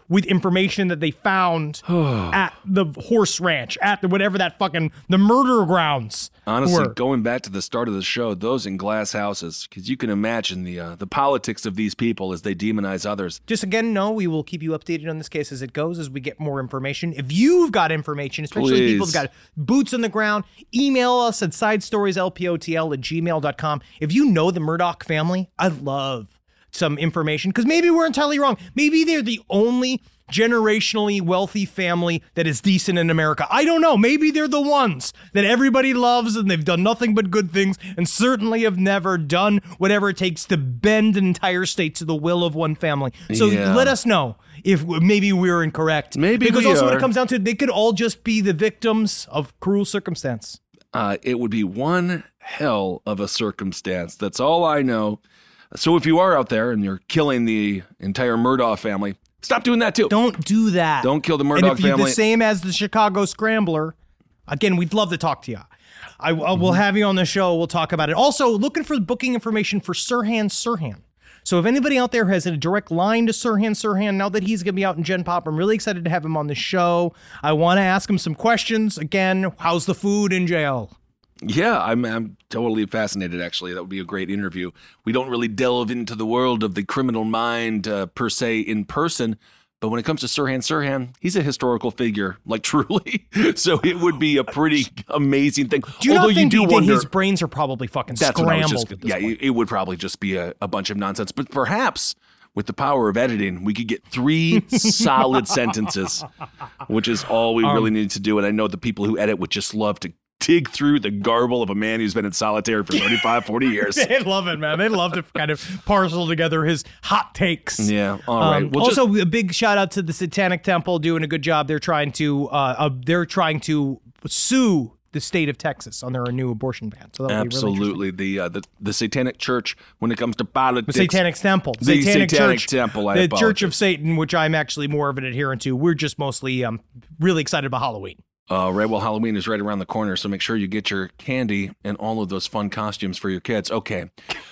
with information that they found at the horse ranch, at the whatever that fucking, the murder grounds. Honestly, were. going back to the start of the show, those in glass houses, because you can imagine the uh, the politics of these people as they demonize others. Just again, no, we will keep you updated on this case as it goes, as we get more information. If you've got information, especially Please. people who've got boots on the ground, email us at sidestorieslpotl at gmail dot com. If you know the Murdoch family, I'd love some information, because maybe we're entirely wrong. Maybe they're the only generationally wealthy family that is decent in America. I don't know. Maybe they're the ones that everybody loves and they've done nothing but good things and certainly have never done whatever it takes to bend an entire state to the will of one family. So Yeah. let us know if maybe we're incorrect. Maybe Because we also are. when it comes down to it, they could all just be the victims of cruel circumstance. Uh, it would be one hell of a circumstance. That's all I know. So if you are out there and you're killing the entire Murdaugh family, stop doing that too. Don't do that. Don't kill the Murdaugh and if you're family. the same as the Chicago Scrambler, again, we'd love to talk to you. I, I Mm-hmm. will have you on the show. We'll talk about it. Also, looking for booking information for Sirhan Sirhan. So if anybody out there has a direct line to Sirhan Sirhan, now that he's going to be out in Gen Pop, I'm really excited to have him on the show. I want to ask him some questions. Again, how's the food in jail? Yeah, I'm I'm totally fascinated, actually. That would be a great interview. We don't really delve into the world of the criminal mind uh, per se in person, but when it comes to Sirhan Sirhan, he's a historical figure, like truly. So it would be a pretty amazing thing. Do you Although not think you do that wonder, his brains are probably fucking that's what I was scrambled just, at this yeah, point? it would probably just be a, a bunch of nonsense. But perhaps with the power of editing, we could get three solid sentences, which is all we Um, really need to do. And I know the people who edit would just love to dig through the garble of a man who's been in solitary for thirty-five, forty years. They'd love it, man. They'd love to kind of parcel together his hot takes. Yeah, all right. Um, Well, also, just- a big shout out to the Satanic Temple doing a good job. They're trying to uh, uh, they're trying to sue the state of Texas on their new abortion ban. So that would be really interesting. Absolutely. The, uh, the the Satanic Church, when it comes to politics. The Satanic Temple. The Satanic, Satanic Church, Temple, I the apologize. Church of Satan, which I'm actually more of an adherent to. We're just mostly um, really excited about Halloween. Uh, right, well, Halloween is right around the corner, so make sure you get your candy and all of those fun costumes for your kids. Okay.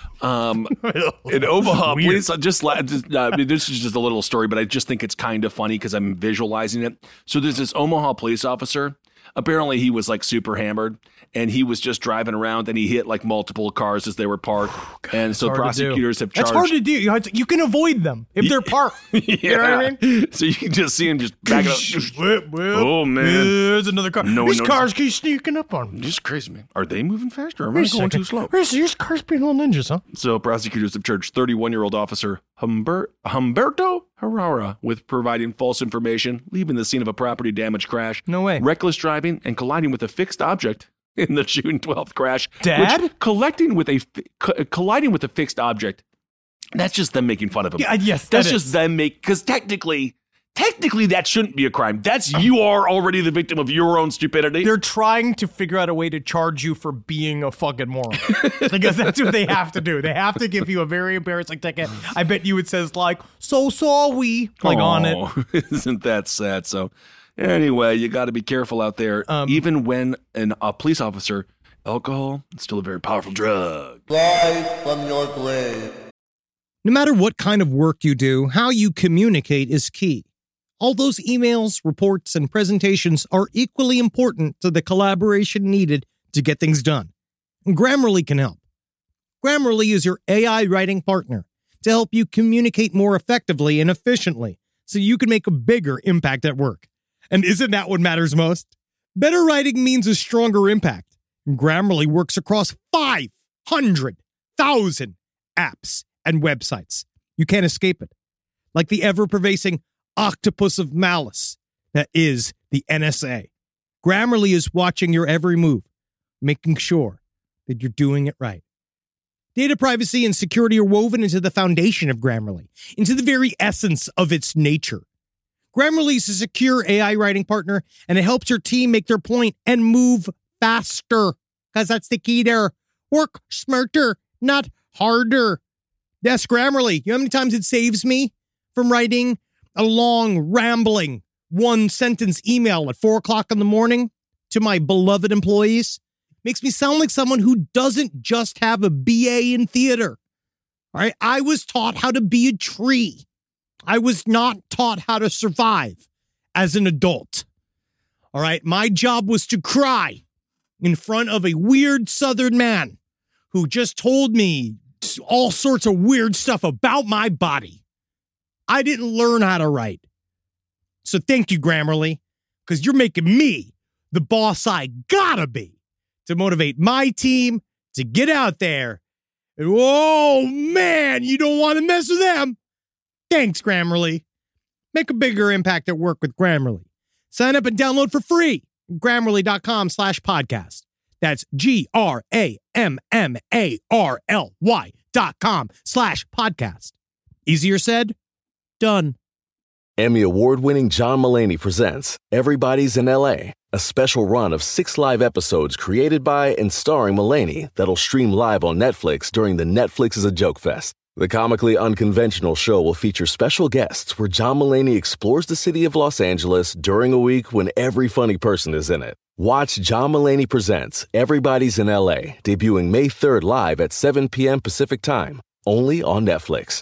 Um, in Omaha, please, uh, just, la- just uh, this is just a little story, but I just think it's kind of funny because I'm visualizing it. So there's this Omaha police officer. Apparently, he was like super hammered, and he was just driving around, and he hit like multiple cars as they were parked. and so Hard to do. prosecutors have That's charged. hard to do. You, you can avoid them if they're parked. yeah. You know what I mean? So you can just see him just backing up. Well, well, Oh, man. There's another car. No one These knows- cars keep sneaking up on me. Just crazy, man. Are they moving faster or am I Wait a going second. too slow? Where's these cars being little ninjas, huh? So prosecutors have charged thirty-one-year-old officer Humber- Humberto Herrera with providing false information, leaving the scene of a property damage crash. No way. Reckless driving and colliding with a fixed object in the June twelfth crash. Dad? Which, collecting with a fi- co- colliding with a fixed object. That's just them making fun of him. Yeah, yes, that's that just is. them make because technically, technically that shouldn't be a crime. That's you are already the victim of your own stupidity. They're trying to figure out a way to charge you for being a fucking moron. Because that's what they have to do. They have to give you a very embarrassing ticket. I bet you it says like, so sorry, like on it. it. Isn't that sad? So anyway, you got to be careful out there. Um, Even when an, a police officer, alcohol is still a very powerful drug. Live from your grave. No matter what kind of work you do, how you communicate is key. All those emails, reports, and presentations are equally important to the collaboration needed to get things done. And Grammarly can help. Grammarly is your A I writing partner to help you communicate more effectively and efficiently so you can make a bigger impact at work. And isn't that what matters most? Better writing means a stronger impact. And Grammarly works across five hundred thousand apps and websites. You can't escape it. Like the ever-pervasive octopus of malice that is the N S A. Grammarly is watching your every move, making sure that you're doing it right. Data privacy and security are woven into the foundation of Grammarly, into the very essence of its nature. Grammarly is a secure A I writing partner, and it helps your team make their point and move faster, because that's the key there. Work smarter, not harder. Yes, Grammarly. You know how many times it saves me from writing a long, rambling, one-sentence email at four o'clock in the morning to my beloved employees? Makes me sound like someone who doesn't just have a B A in theater. All right, I was taught how to be a tree. I was not taught how to survive as an adult. All right. My job was to cry in front of a weird Southern man who just told me all sorts of weird stuff about my body. I didn't learn how to write. So thank you, Grammarly, because you're making me the boss I gotta be to motivate my team to get out there. And, oh, man, you don't want to mess with them. Thanks, Grammarly. Make a bigger impact at work with Grammarly. Sign up and download for free. Grammarly.com slash podcast. That's G-R-A-M-M-A-R-L-Y dot com slash podcast. Easier said, done. Emmy award-winning John Mulaney presents Everybody's in L A, a special run of six live episodes created by and starring Mulaney that'll stream live on Netflix during the Netflix is a Joke Fest. The comically unconventional show will feature special guests where John Mulaney explores the city of Los Angeles during a week when every funny person is in it. Watch John Mulaney Presents Everybody's in L A, debuting May third live at seven p.m. Pacific Time, only on Netflix.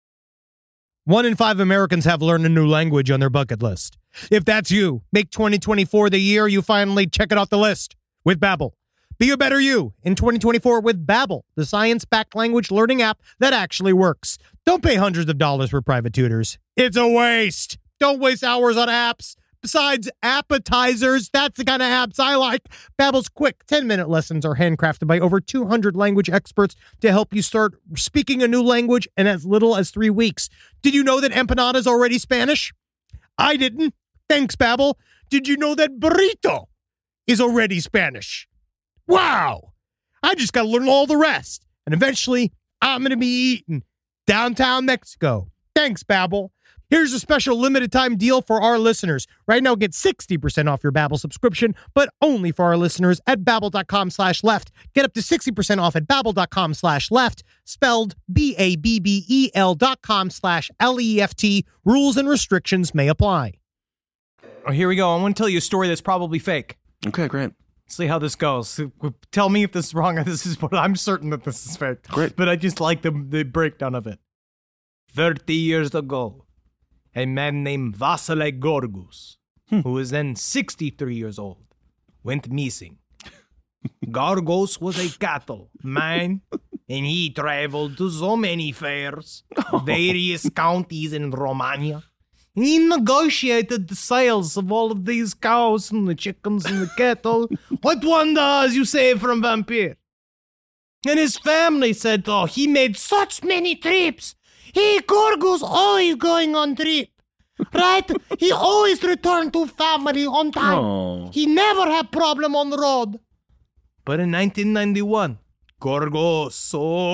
One in five Americans have learned a new language on their bucket list. If that's you, make twenty twenty-four the year you finally check it off the list with Babbel. Be a better you in twenty twenty-four with Babbel, the science-backed language learning app that actually works. Don't pay hundreds of dollars for private tutors. It's a waste. Don't waste hours on apps. Besides appetizers, that's the kind of apps I like. Babbel's quick ten-minute lessons are handcrafted by over two hundred language experts to help you start speaking a new language in as little as three weeks. Did you know that empanada is already Spanish? I didn't. Thanks, Babbel. Did you know that burrito is already Spanish? Wow. I just got to learn all the rest. And eventually, I'm going to be eating downtown Mexico. Thanks, Babbel. Here's a special limited time deal for our listeners. Right now, get sixty percent off your Babbel subscription, but only for our listeners at babbel.com slash left. Get up to sixty percent off at babbel.com slash left, spelled B-A-B-B-E-L dot com slash L-E-F-T. Rules and restrictions may apply. Oh, here we go. I want to tell you a story that's probably fake. Okay, great. See how this goes. Tell me if this is wrong. This is what I'm certain that this is fake. Great. But I just like the, the breakdown of it. thirty years ago, a man named Vasile Gorgus, hmm. who was then sixty-three years old, went missing. Gorgos was a cattle man, and he traveled to so many fairs, various counties in Romania. He negotiated the sales of all of these cows and the chickens and the cattle. What wonder, as you say, from Vampire? And his family said, oh, he made such many trips. He, Gorgos, always going on trip. Right? He always returned to family on time. Oh. He never had problem on the road. But in nineteen ninety-one, Gorgos,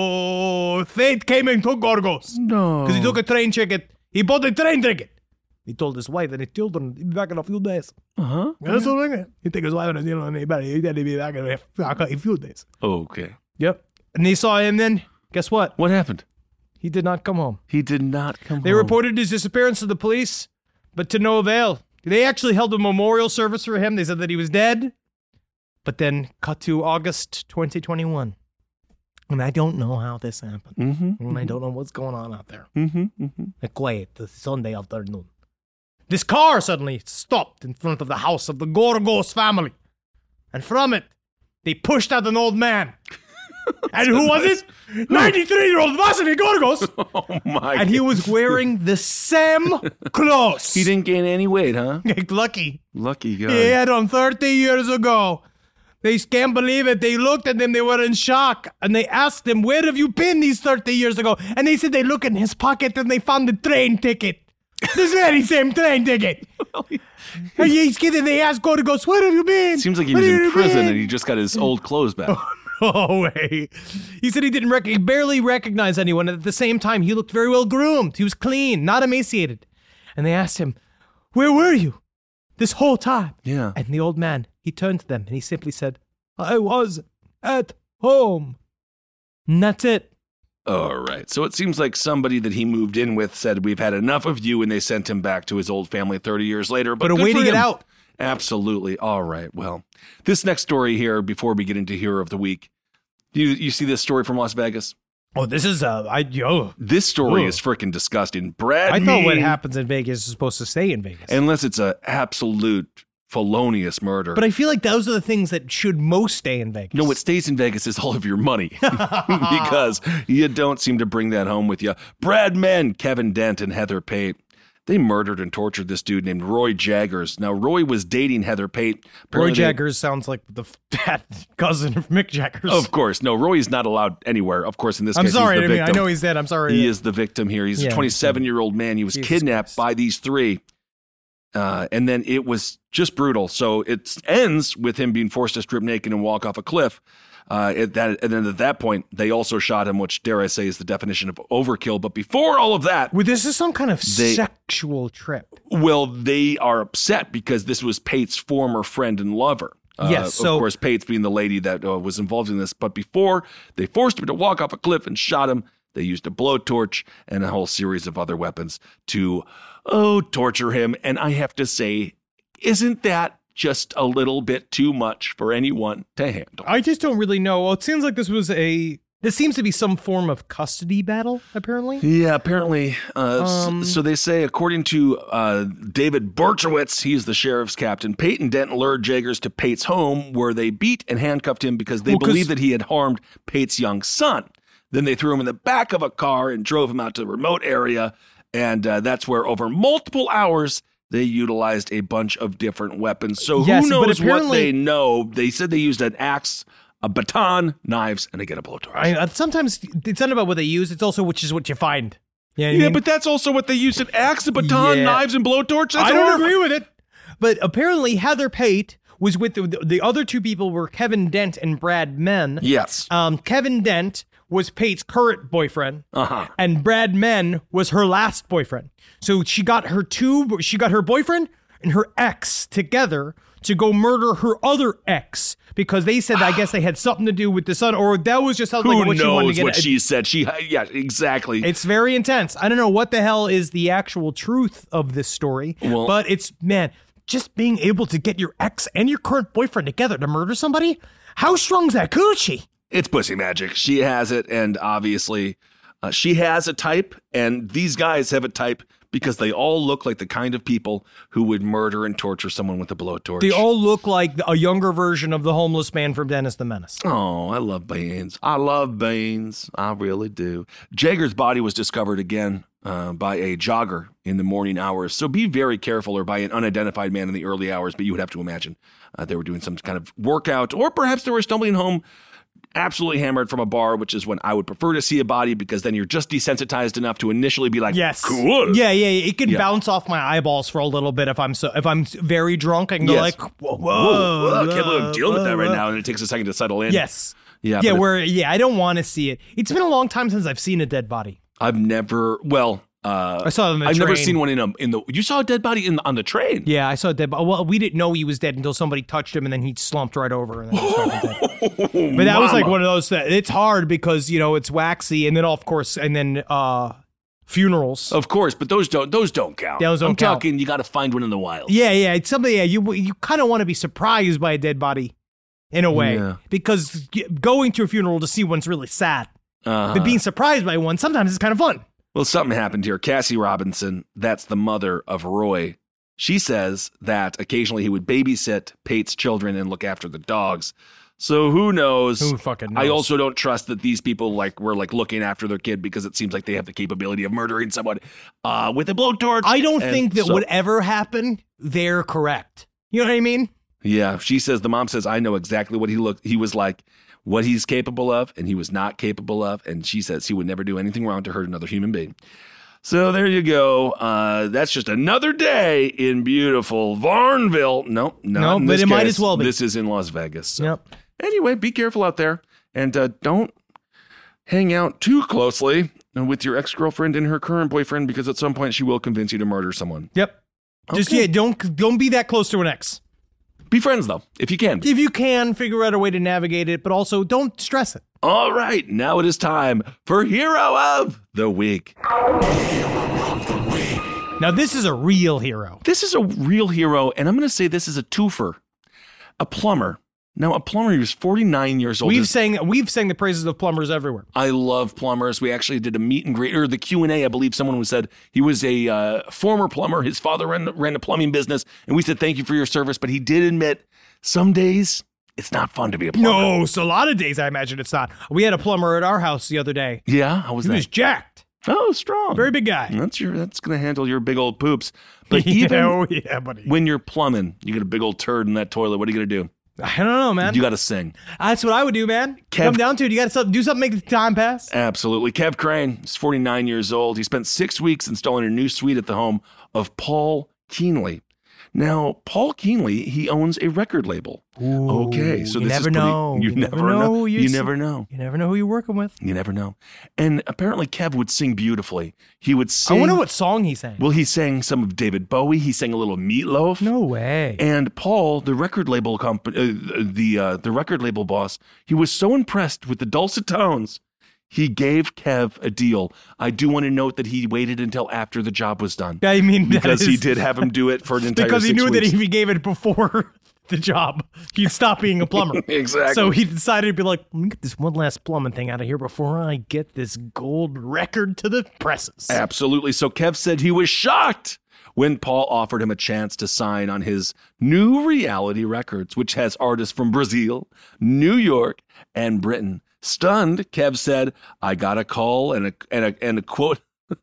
oh, fate came and took Gorgos. No. Because he took a train ticket. He bought a train ticket. He told his wife and his children he'd be back in a few days. Uh-huh. That's all right. He took his wife and his children anybody. He said he'd be back in a few days. Okay. Yep. And they saw him then. Guess what? What happened? He did not come home. He did not come They home. reported his disappearance to the police, but to no avail. They actually held a memorial service for him. They said that he was dead. But then cut to August twenty twenty-one. And I don't know how this happened. Mm-hmm, and I don't know what's going on out there. Mm-hmm, mm-hmm. A quiet Sunday afternoon. This car suddenly stopped in front of the house of the Gorgos family. And from it, they pushed out an old man. And who was it? ninety-three-year-old Vasily Gorgos. Oh, my And he God. was wearing the same clothes. He didn't gain any weight, huh? Lucky. Lucky guy. He had them thirty years ago. They can't believe it. They looked at him. They were in shock. And they asked him, where have you been these thirty years ago? And they said they looked in his pocket and they found the train ticket. This very same train ticket. And he's kidding. They asked Gorgos, where have you been? Seems like he Where was have in you prison been? and he just got his old clothes back. No way. He said he didn't rec- he barely recognize anyone. And at the same time, he looked very well groomed. He was clean, not emaciated. And they asked him, where were you this whole time? Yeah. And the old man, he turned to them and he simply said, I was at home. And that's it. All right. So it seems like somebody that he moved in with said, we've had enough of you, and they sent him back to his old family thirty years later. But, But a good way for to get him. out. Absolutely. All right. Well, this next story here, before we get into Hero of the Week, you you see this story from Las Vegas? Oh, this is uh, I yo. This story Ugh. is freaking disgusting. Brad I thought what Mead, happens in Vegas is supposed to stay in Vegas. unless it's an absolute felonious murder. But I feel like those are the things that should most stay in Vegas. No, what stays in Vegas is all of your money because you don't seem to bring that home with you. Brad Men, Kevin Dent, and Heather Pate. They murdered and tortured this dude named Roy Jaggers. Now, Roy was dating Heather Pate. Roy Apparently they- Jaggers sounds like the bad cousin of Mick Jaggers. Of course. No, Roy is not allowed anywhere. Of course, in this I'm case, sorry. he's I the mean, I victim. know he's dead. I'm sorry. He is the victim here. He's Yeah, a twenty-seven-year-old man. He was Jesus kidnapped Christ. by these three. Uh, and then it was just brutal. So it ends with him being forced to strip naked and walk off a cliff. Uh, at that, and then at that point, they also shot him, which, dare I say, is the definition of overkill. But before all of that, Well, this is some kind of They- sexual trip. well, they are upset because this was Pate's former friend and lover. Uh, Yes, so- of course, Pate's being the lady that uh, was involved in this. But before they forced him to walk off a cliff and shot him, they used a blowtorch and a whole series of other weapons to, oh, torture him. And I have to say, isn't that just a little bit too much for anyone to handle? I just don't really know. Well, it seems like this was a. This seems to be some form of custody battle, apparently. Yeah, apparently. Uh, s- Um, so they say, according to uh, David Berchowitz, he's the sheriff's captain, Pate and Dent lured Jaggers to Pate's home where they beat and handcuffed him because they Well, 'cause- believed that he had harmed Pate's young son. Then they threw him in the back of a car and drove him out to a remote area. And uh, that's where, over multiple hours, they utilized a bunch of different weapons. So Yes, who but knows what apparently- they know? They said they used an axe, a baton, knives, and again a blowtorch. I, uh, sometimes it's not about what they use; it's also which is what you find. You know what I Yeah, mean? but that's also what they used: an axe, a baton, Yeah. knives, and blowtorch. That's I don't horrible. agree with it. But apparently, Heather Pate was with the, the other two people were Kevin Dent and Brad Men. Yes. Um, Kevin Dent was Pate's current boyfriend, Uh-huh. and Brad Men was her last boyfriend. So she got her two, she got her boyfriend and her ex together to go murder her other ex because they said, I guess they had something to do with the son, or that was just how Who like what she wanted to knows get. what she said? She, yeah, exactly. It's very intense. I don't know what the hell is the actual truth of this story, Well- but it's, man, just being able to get your ex and your current boyfriend together to murder somebody. How strong's that coochie? It's pussy magic. She has it, and obviously, uh, she has a type, and these guys have a type because they all look like the kind of people who would murder and torture someone with a blowtorch. They all look like a younger version of the homeless man from Dennis the Menace. Oh, I love Baines. I love Baines. I really do. Jager's body was discovered again uh, by a jogger in the morning hours. So be very careful, or by an unidentified man in the early hours. But you would have to imagine uh, they were doing some kind of workout, or perhaps they were stumbling home absolutely hammered from a bar, which is when I would prefer to see a body, because then you're just desensitized enough to initially be like, Yes. cool. Yeah, yeah. It can Yeah. bounce off my eyeballs for a little bit if I'm so if I'm very drunk. I can go Yes. like, whoa, whoa, Whoa, whoa, I can't believe I'm dealing with that right whoa. now, and it takes a second to settle in. Yes. Yeah, Yeah. but Where? Yeah. I don't want to see it. It's been a long time since I've seen a dead body. I've never, well, uh, I saw it on the I've never train. seen one in a, in the, you saw a dead body in on the train? Yeah, I saw a dead body. Well, we didn't know he was dead until somebody touched him, and then he slumped right over. And then he started dead. But that was like one of those that it's hard because you know it's waxy, and then of course, and then uh, funerals. Of course, but those don't those don't count. Those don't I'm count. talking, you got to find one in the wild. Yeah, yeah. It's something. Yeah, you you kind of want to be surprised by a dead body, in a way, Yeah. because g- going to a funeral to see one's really sad. Uh-huh. But being surprised by one sometimes is kind of fun. Well, something happened here. Cassie Robinson, that's the mother of Roy. She says that occasionally he would babysit Pate's children and look after the dogs. So who knows? Who fucking knows? I also don't trust that these people like were like looking after their kid, because it seems like they have the capability of murdering someone uh, with a blowtorch. I don't And think that so- whatever happened, they're correct. You know what I mean? Yeah, she says, the mom says, I know exactly what he looked. He was like, what he's capable of, and he was not capable of. And she says he would never do anything wrong to hurt another human being. So there you go. Uh, that's just another day in beautiful Varnville. Nope, not No, in but this it might case. as well be. This is in Las Vegas. So. Yep. Anyway, be careful out there, and uh, don't hang out too closely with your ex-girlfriend and her current boyfriend, because at some point she will convince you to murder someone. Yep. Just Okay. yeah, don't don't be that close to an ex. Be friends, though, if you can. If you can, figure out a way to navigate it, but also don't stress it. All right, now it is time for Hero of the Week. Now this is a real hero. This is a real hero, and I'm going to say this is a twofer. A plumber Now, a plumber who's forty-nine years old. We've is, sang we've sang the praises of plumbers everywhere. I love plumbers. We actually did a meet and greet, or the Q and A, I believe someone was said he was a uh, former plumber. His father ran, ran a plumbing business, and we said, thank you for your service. But he did admit some days it's not fun to be a plumber. No, so a lot of days I imagine it's not. We had a plumber at our house the other day. Yeah? How was he that? He was jacked. Oh, strong. Very big guy. That's your. That's going to handle your big old poops. But even oh, yeah, buddy. when you're plumbing, you get a big old turd in that toilet. What are you going to do? I don't know, man. You got to sing. That's what I would do, man. Kev, Come down to it. You got to do something, make the time pass. Absolutely. Kev Crane is forty-nine years old. He spent six weeks installing a new suite at the home of Paul Keenly. Now, Paul Keenly, he owns a record label. Ooh, okay, so you this never is pretty, know. You, you never, never know. know. You never know. You never know who you're working with. You never know. And apparently, Kev would sing beautifully. He would sing. I wonder what song he sang. Well, he sang some of David Bowie. He sang a little Meatloaf. No way. And Paul, the record label company, uh, the uh, the record label boss, he was so impressed with the dulcet tones. He gave Kev a deal. I do want to note that he waited until after the job was done. I mean, because is, he did have him do it for an entire because he six knew weeks. that if he gave it before the job, he'd stop being a plumber. Exactly. So he decided to be like, let me get this one last plumbing thing out of here before I get this gold record to the presses. Absolutely. So Kev said he was shocked when Paul offered him a chance to sign on his new Reality Records, which has artists from Brazil, New York, and Britain. Stunned, Kev said, I got a call and a, and a, and a quote,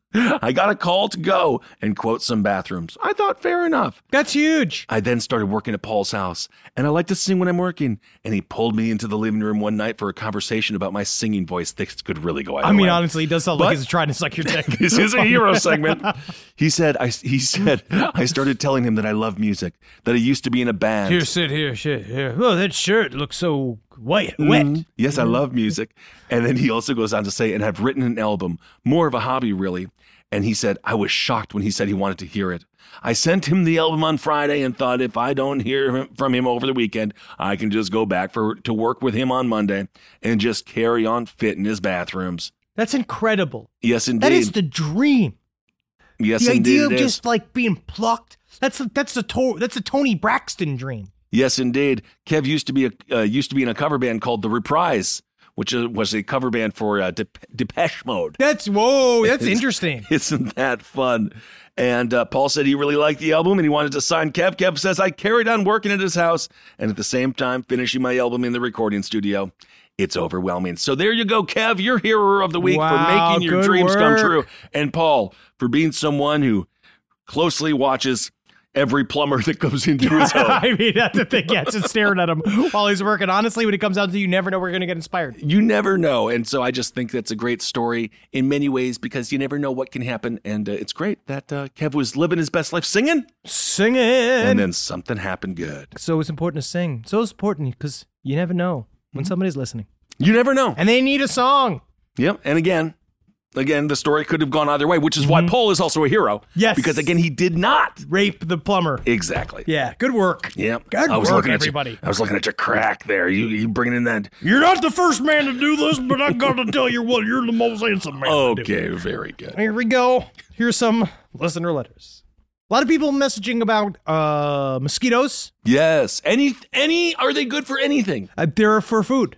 I got a call to go and quote some bathrooms. I thought, fair enough. That's huge. I then started working at Paul's house, and I like to sing when I'm working. And he pulled me into the living room one night for a conversation about my singing voice. This could really go either I mean, way. honestly, he does sound But like he's trying to suck your dick. This is a hero segment. He said, I, he said, I started telling him that I love music, that I used to be in a band. Here, sit here, shit here. Oh, that shirt looks so white, wet. Mm, yes, I love music. And then he also goes on to say, and have written an album, more of a hobby, really. And he said, I was shocked when he said he wanted to hear it. I sent him the album on Friday and thought if I don't hear from him over the weekend, I can just go back for to work with him on Monday and just carry on fitting his bathrooms. That's incredible. Yes, indeed. That is the dream. Yes, the indeed idea of it is. just like being plucked. That's a, that's a to, that's a Tony Braxton dream. Yes, indeed. Kev used to be a uh, used to be in a cover band called The Reprise, which is, was a cover band for uh, Dep- Depeche Mode. That's whoa. That's interesting. Isn't that fun? And uh, Paul said he really liked the album and he wanted to sign Kev. Kev says, I carried on working at his house and at the same time finishing my album in the recording studio. It's overwhelming. So there you go, Kev, your hero of the week Wow, for making your good dreams come work. true. And Paul, for being someone who closely watches every plumber that comes into his home. I mean, that's the thing. Yeah, just staring at him while he's working. Honestly, when it comes down to you never know where you're going to get inspired. You never know. And so I just think that's a great story in many ways because you never know what can happen. And uh, it's great that uh, Kev was living his best life singing. Singing. And then something happened good. So it's important to sing. So it's important because you never know when somebody's listening. You never know. And they need a song. Yep. And again, again, the story could have gone either way, which is why Paul is also a hero. Yes. Because again, he did not rape the plumber. Exactly. Yeah. Good work. Yep. Good I was work, looking everybody. At you, I was looking at your crack there. You you bringing in that. You're not the first man to do this, but I got to tell you what, you're the most handsome man. to do Okay, it. very good. Here we go. Here's some listener letters. A lot of people messaging about uh, mosquitoes. Yes. Any any are they good for anything? Uh, they're for food.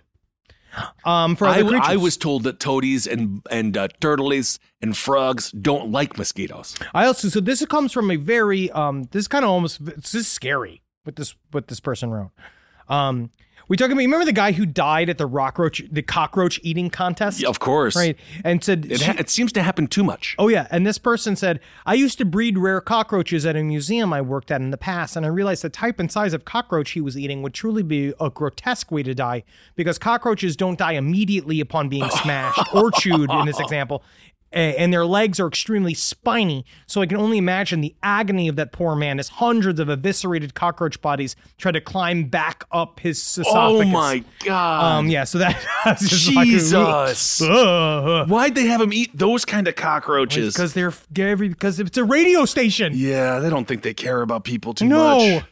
Um, for other I, creatures. I was told that toadies and and uh, turtles and frogs don't like mosquitoes. I also so this comes from a very um this is kind of almost this is scary what this what this person wrote. Um we talking about you remember the guy who died at the rockroach the cockroach eating contest? Yeah, of course. Right. And said It, ha- it seems to happen too much. Oh yeah, and this person said, I used to breed rare cockroaches at a museum I worked at in the past, and I realized the type and size of cockroach he was eating would truly be a grotesque way to die because cockroaches don't die immediately upon being smashed or chewed in this example. And their legs are extremely spiny, so I can only imagine the agony of that poor man as hundreds of eviscerated cockroach bodies try to climb back up his esophagus. Oh my God. Um, yeah, so that that's just like, Jesus. uh, Why'd they have him eat those kind of cockroaches? because they're every because it's a radio station. Yeah, they don't think they care about people too No. much.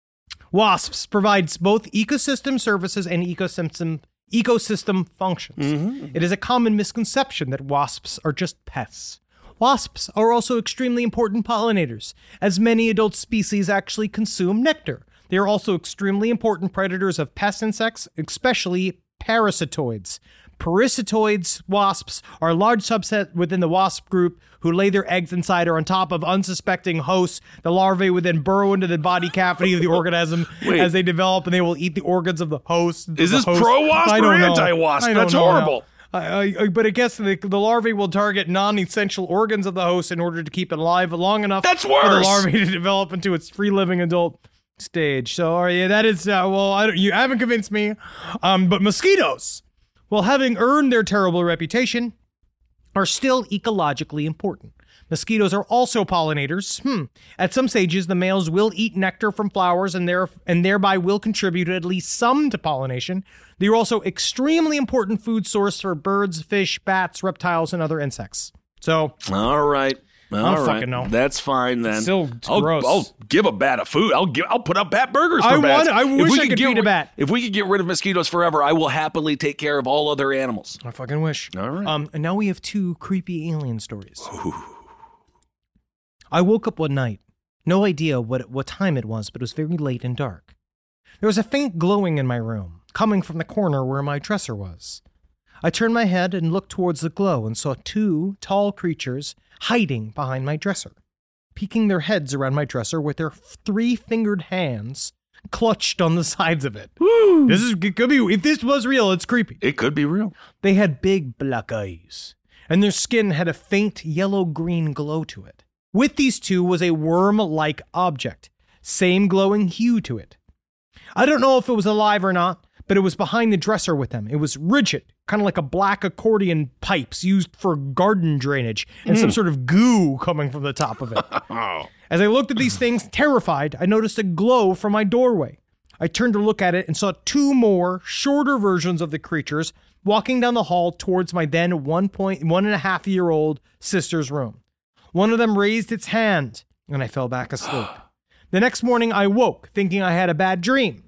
Wasps provides both ecosystem services and ecosystem ecosystem functions. Mm-hmm. It is a common misconception that wasps are just pests. Wasps are also extremely important pollinators, as many adult species actually consume nectar. They are also extremely important predators of pest insects, especially parasitoids. Parasitoids wasps are a large subset within the wasp group who lay their eggs inside or on top of unsuspecting hosts. The larvae would then burrow into the body cavity of the organism Wait. as they develop, and they will eat the organs of the host. Is the this host. pro-wasp I or don't know. anti-wasp? I don't That's know now. horrible. I, I, I- but I guess the, the larvae will target non-essential organs of the host in order to keep it alive long enough That's for the worse. larvae to develop into its free-living adult stage. So, all right, yeah, that is, uh, well, I don't, you haven't convinced me. Um, but mosquitoes, well, having earned their terrible reputation, are still ecologically important. Mosquitoes are also pollinators. Hmm. At some stages, the males will eat nectar from flowers and, there, and thereby will contribute at least some to pollination. They are also extremely important food source for birds, fish, bats, reptiles, and other insects. So, All right. All I don't right. fucking know. That's fine then. Still, it's I'll, gross. I'll give a bat a food. I'll give. I'll put up bat burgers for I bats. want- I If wish we I could get feed a ri- bat. If we could get rid of mosquitoes forever, I will happily take care of all other animals. I fucking wish. All right. Um, and now we have two creepy alien stories. I woke up one night. No idea what what time it was, but it was very late and dark. There was a faint glowing in my room, coming from the corner where my dresser was. I turned my head and looked towards the glow and saw two tall creatures hiding behind my dresser, peeking their heads around my dresser with their three-fingered hands clutched on the sides of it. Woo. This is it could be if this was real, it's creepy. It could be real. They had big black eyes, and their skin had a faint yellow-green glow to it. With these two was a worm-like object, same glowing hue to it. I don't know if it was alive or not, but it was behind the dresser with them. It was rigid, kind of like a black accordion pipes used for garden drainage, and some sort of goo coming from the top of it. As I looked at these things, terrified, I noticed a glow from my doorway. I turned to look at it and saw two more, shorter versions of the creatures walking down the hall towards my then one point one and a half year old sister's room. One of them raised its hand, and I fell back asleep. The next morning, I woke, thinking I had a bad dream.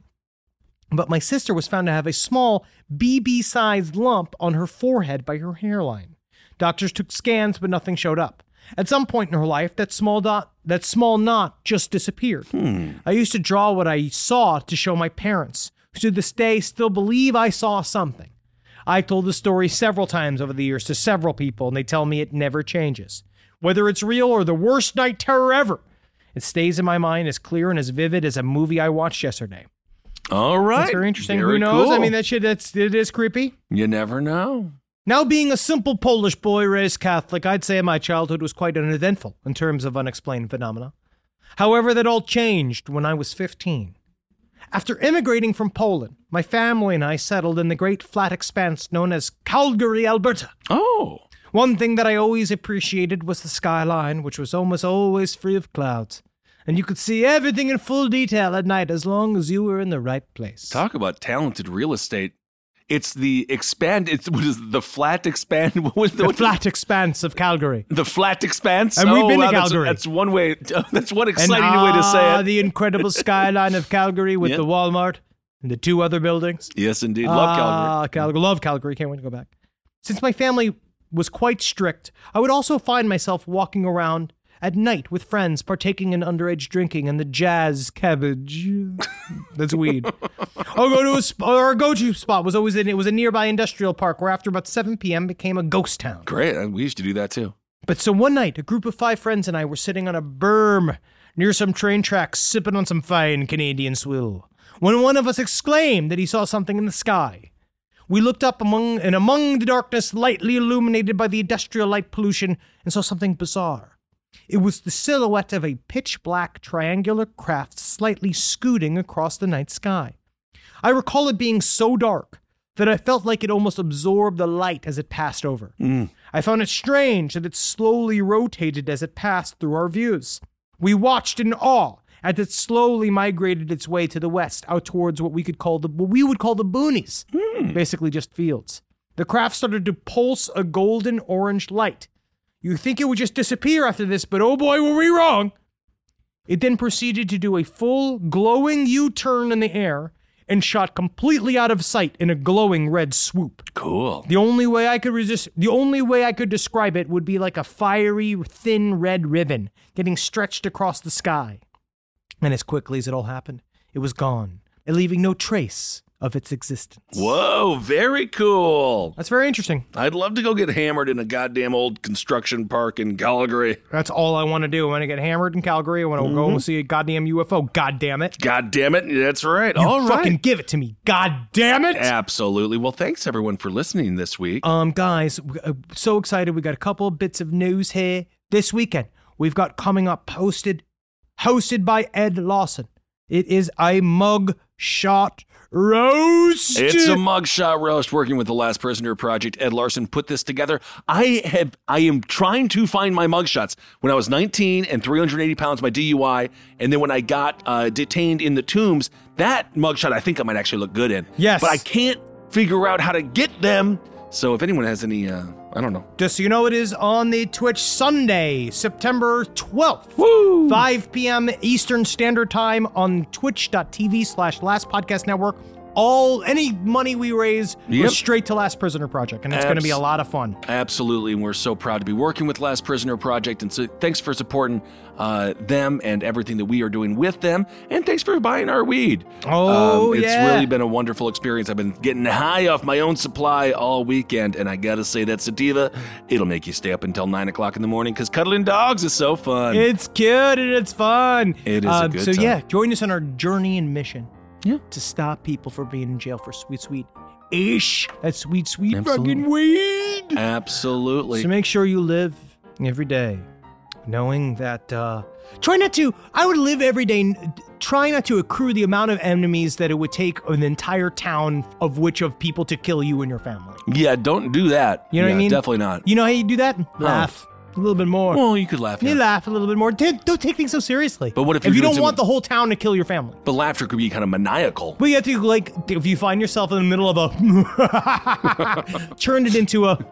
But my sister was found to have a small B B-sized lump on her forehead by her hairline. Doctors took scans, but nothing showed up. At some point in her life, that small dot, that small knot just disappeared. Hmm. I used to draw what I saw to show my parents, who to this day still believe I saw something. I told the story several times over the years to several people, and they tell me it never changes. Whether it's real or the worst night terror ever, it stays in my mind as clear and as vivid as a movie I watched yesterday. All right. That's very interesting. Very Who knows? cool. I mean, that shit, that's, it is creepy. You never know. Now, being a simple Polish boy raised Catholic, I'd say my childhood was quite uneventful in terms of unexplained phenomena. However, that all changed when I was fifteen. After immigrating from Poland, my family and I settled in the great flat expanse known as Calgary, Alberta. Oh. One thing that I always appreciated was the skyline, which was almost always free of clouds. And you could see everything in full detail at night as long as you were in the right place. Talk about talented real estate. It's the expand. It's what is the flat expand? What was the, The what- flat expanse of Calgary. The flat expanse. And we've Oh, been to wow, that's- Calgary. That's, one way. That's one And exciting way to say ah, it. the incredible skyline of Calgary with Yep. the Walmart and the two other buildings. Yes, indeed. Love Calgary. Ah, Calgary. Love Calgary. Can't wait to go back. Since my family was quite strict, I would also find myself walking around at night with friends, partaking in underage drinking and the jazz cabbage. That's weed. I'll go to a sp- or our go-to spot was always in it was a nearby industrial park where after about seven p.m. became a ghost town. Great. We used to do that too. But so one night, a group of five friends and I were sitting on a berm near some train tracks, sipping on some fine Canadian swill, when one of us exclaimed that he saw something in the sky. We looked up among and among the darkness, lightly illuminated by the industrial light pollution, and saw something bizarre. It was the silhouette of a pitch-black triangular craft slightly scooting across the night sky. I recall it being so dark that I felt like it almost absorbed the light as it passed over. Mm. I found it strange that it slowly rotated as it passed through our views. We watched in awe as it slowly migrated its way to the west, out towards what we could call the what we would call the boonies, Mm. basically just fields. The craft started to pulse a golden orange light. You think it would just disappear after this, but oh boy, were we wrong. It then proceeded to do a full glowing U-turn in the air and shot completely out of sight in a glowing red swoop. Cool. The only way I could resist, the only way I could describe it would be like a fiery, thin red ribbon getting stretched across the sky. And as quickly as it all happened, it was gone, leaving no trace of its existence. Whoa, very cool. That's very interesting. I'd love to go get hammered in a goddamn old construction park in Calgary. That's all I want to do. I want to get hammered in Calgary. I want to mm-hmm. go and see a goddamn U F O. God damn it. God damn it. That's right. You all fucking right. give it to me. God damn it. Absolutely. Well, thanks everyone for listening this week. Um, guys, uh, so excited. We got a couple of bits of news here this weekend. We've got coming up posted, hosted by Ed Lawson. It is a mug shot roast. It's a mugshot roast. Working with the Last Prisoner Project, Ed Larson put this together. I have, I am trying to find my mugshots. When I was nineteen and three hundred eighty pounds, my D U I, and then when I got uh, detained in the Tombs, that mugshot I think I might actually look good in. Yes, but I can't figure out how to get them. So if anyone has any, uh, I don't know. Just so you know, it is on the Twitch Sunday, September twelfth, Woo! five p.m. Eastern Standard Time on twitch.tv slash Last Podcast Network. All, any money we raise yep. goes straight to Last Prisoner Project, and it's Abs- going to be a lot of fun. Absolutely, and we're so proud to be working with Last Prisoner Project, and so thanks for supporting uh, them and everything that we are doing with them, and thanks for buying our weed. Oh, um, it's yeah. really been a wonderful experience. I've been getting high off my own supply all weekend, and I gotta say that sativa, it'll make you stay up until nine o'clock in the morning, because cuddling dogs is so fun. It's cute, and it's fun. It is uh, a good So time. yeah, join us on our journey and mission. Yeah. To stop people from being in jail for sweet, sweet ish. That sweet, sweet Absolutely. fucking weed. Absolutely. So make sure you live every day knowing that, uh, try not to, I would live every day, try not to accrue the amount of enemies that it would take an entire town of which of people to kill you and your family. Yeah, don't do that. You know yeah, what I mean? Definitely not. You know how you do that? Laugh. A little bit more. Well, you could laugh. You Yeah. laugh a little bit more. Don't don't take things so seriously. But what if if you're you doing don't want some- the whole town to kill your family? But laughter could be kind of maniacal. Well, you have to, like, if you find yourself in the middle of a, turn it into a,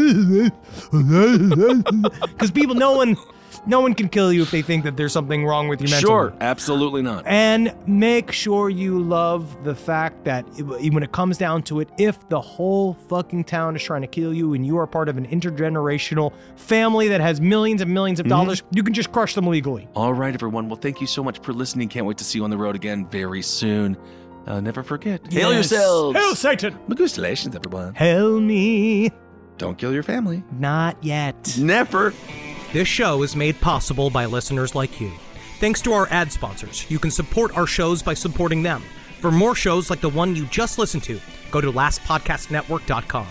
because people, no one, no one can kill you if they think that there's something wrong with you mentally. Sure, absolutely not. And make sure you love the fact that it, when it comes down to it, if the whole fucking town is trying to kill you and you are part of an intergenerational family that has millions and millions of dollars, mm-hmm. you can just crush them legally. All right, everyone. Well, thank you so much for listening. Can't wait to see you on the road again very soon. Uh, never forget. Yes. Hail yourselves. Hail Satan. Congratulations, everyone. Hail me. Don't kill your family. Not yet. Never. This show is made possible by listeners like you. Thanks to our ad sponsors, you can support our shows by supporting them. For more shows like the one you just listened to, go to last podcast network dot com.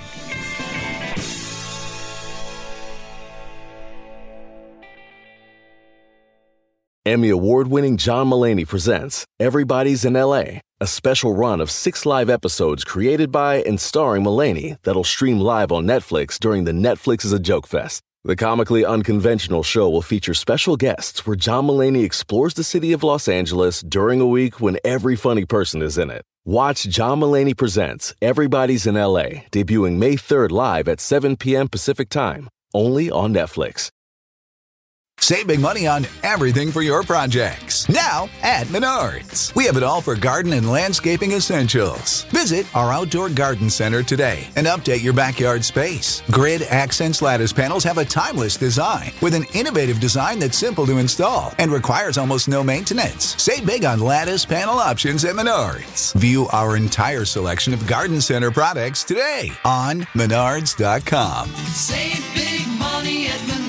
Emmy award-winning John Mulaney presents Everybody's in L A, a special run of six live episodes created by and starring Mulaney that'll stream live on Netflix during the Netflix is a Joke Fest. The comically unconventional show will feature special guests where John Mulaney explores the city of Los Angeles during a week when every funny person is in it. Watch John Mulaney Presents Everybody's in L A, debuting May third live at seven p.m. Pacific Time, only on Netflix. Save big money on everything for your projects. Now at Menards. We have it all for garden and landscaping essentials. Visit our outdoor garden center today and update your backyard space. Grid Accents lattice panels have a timeless design with an innovative design that's simple to install and requires almost no maintenance. Save big on lattice panel options at Menards. View our entire selection of garden center products today on menards dot com. Save big money at Menards.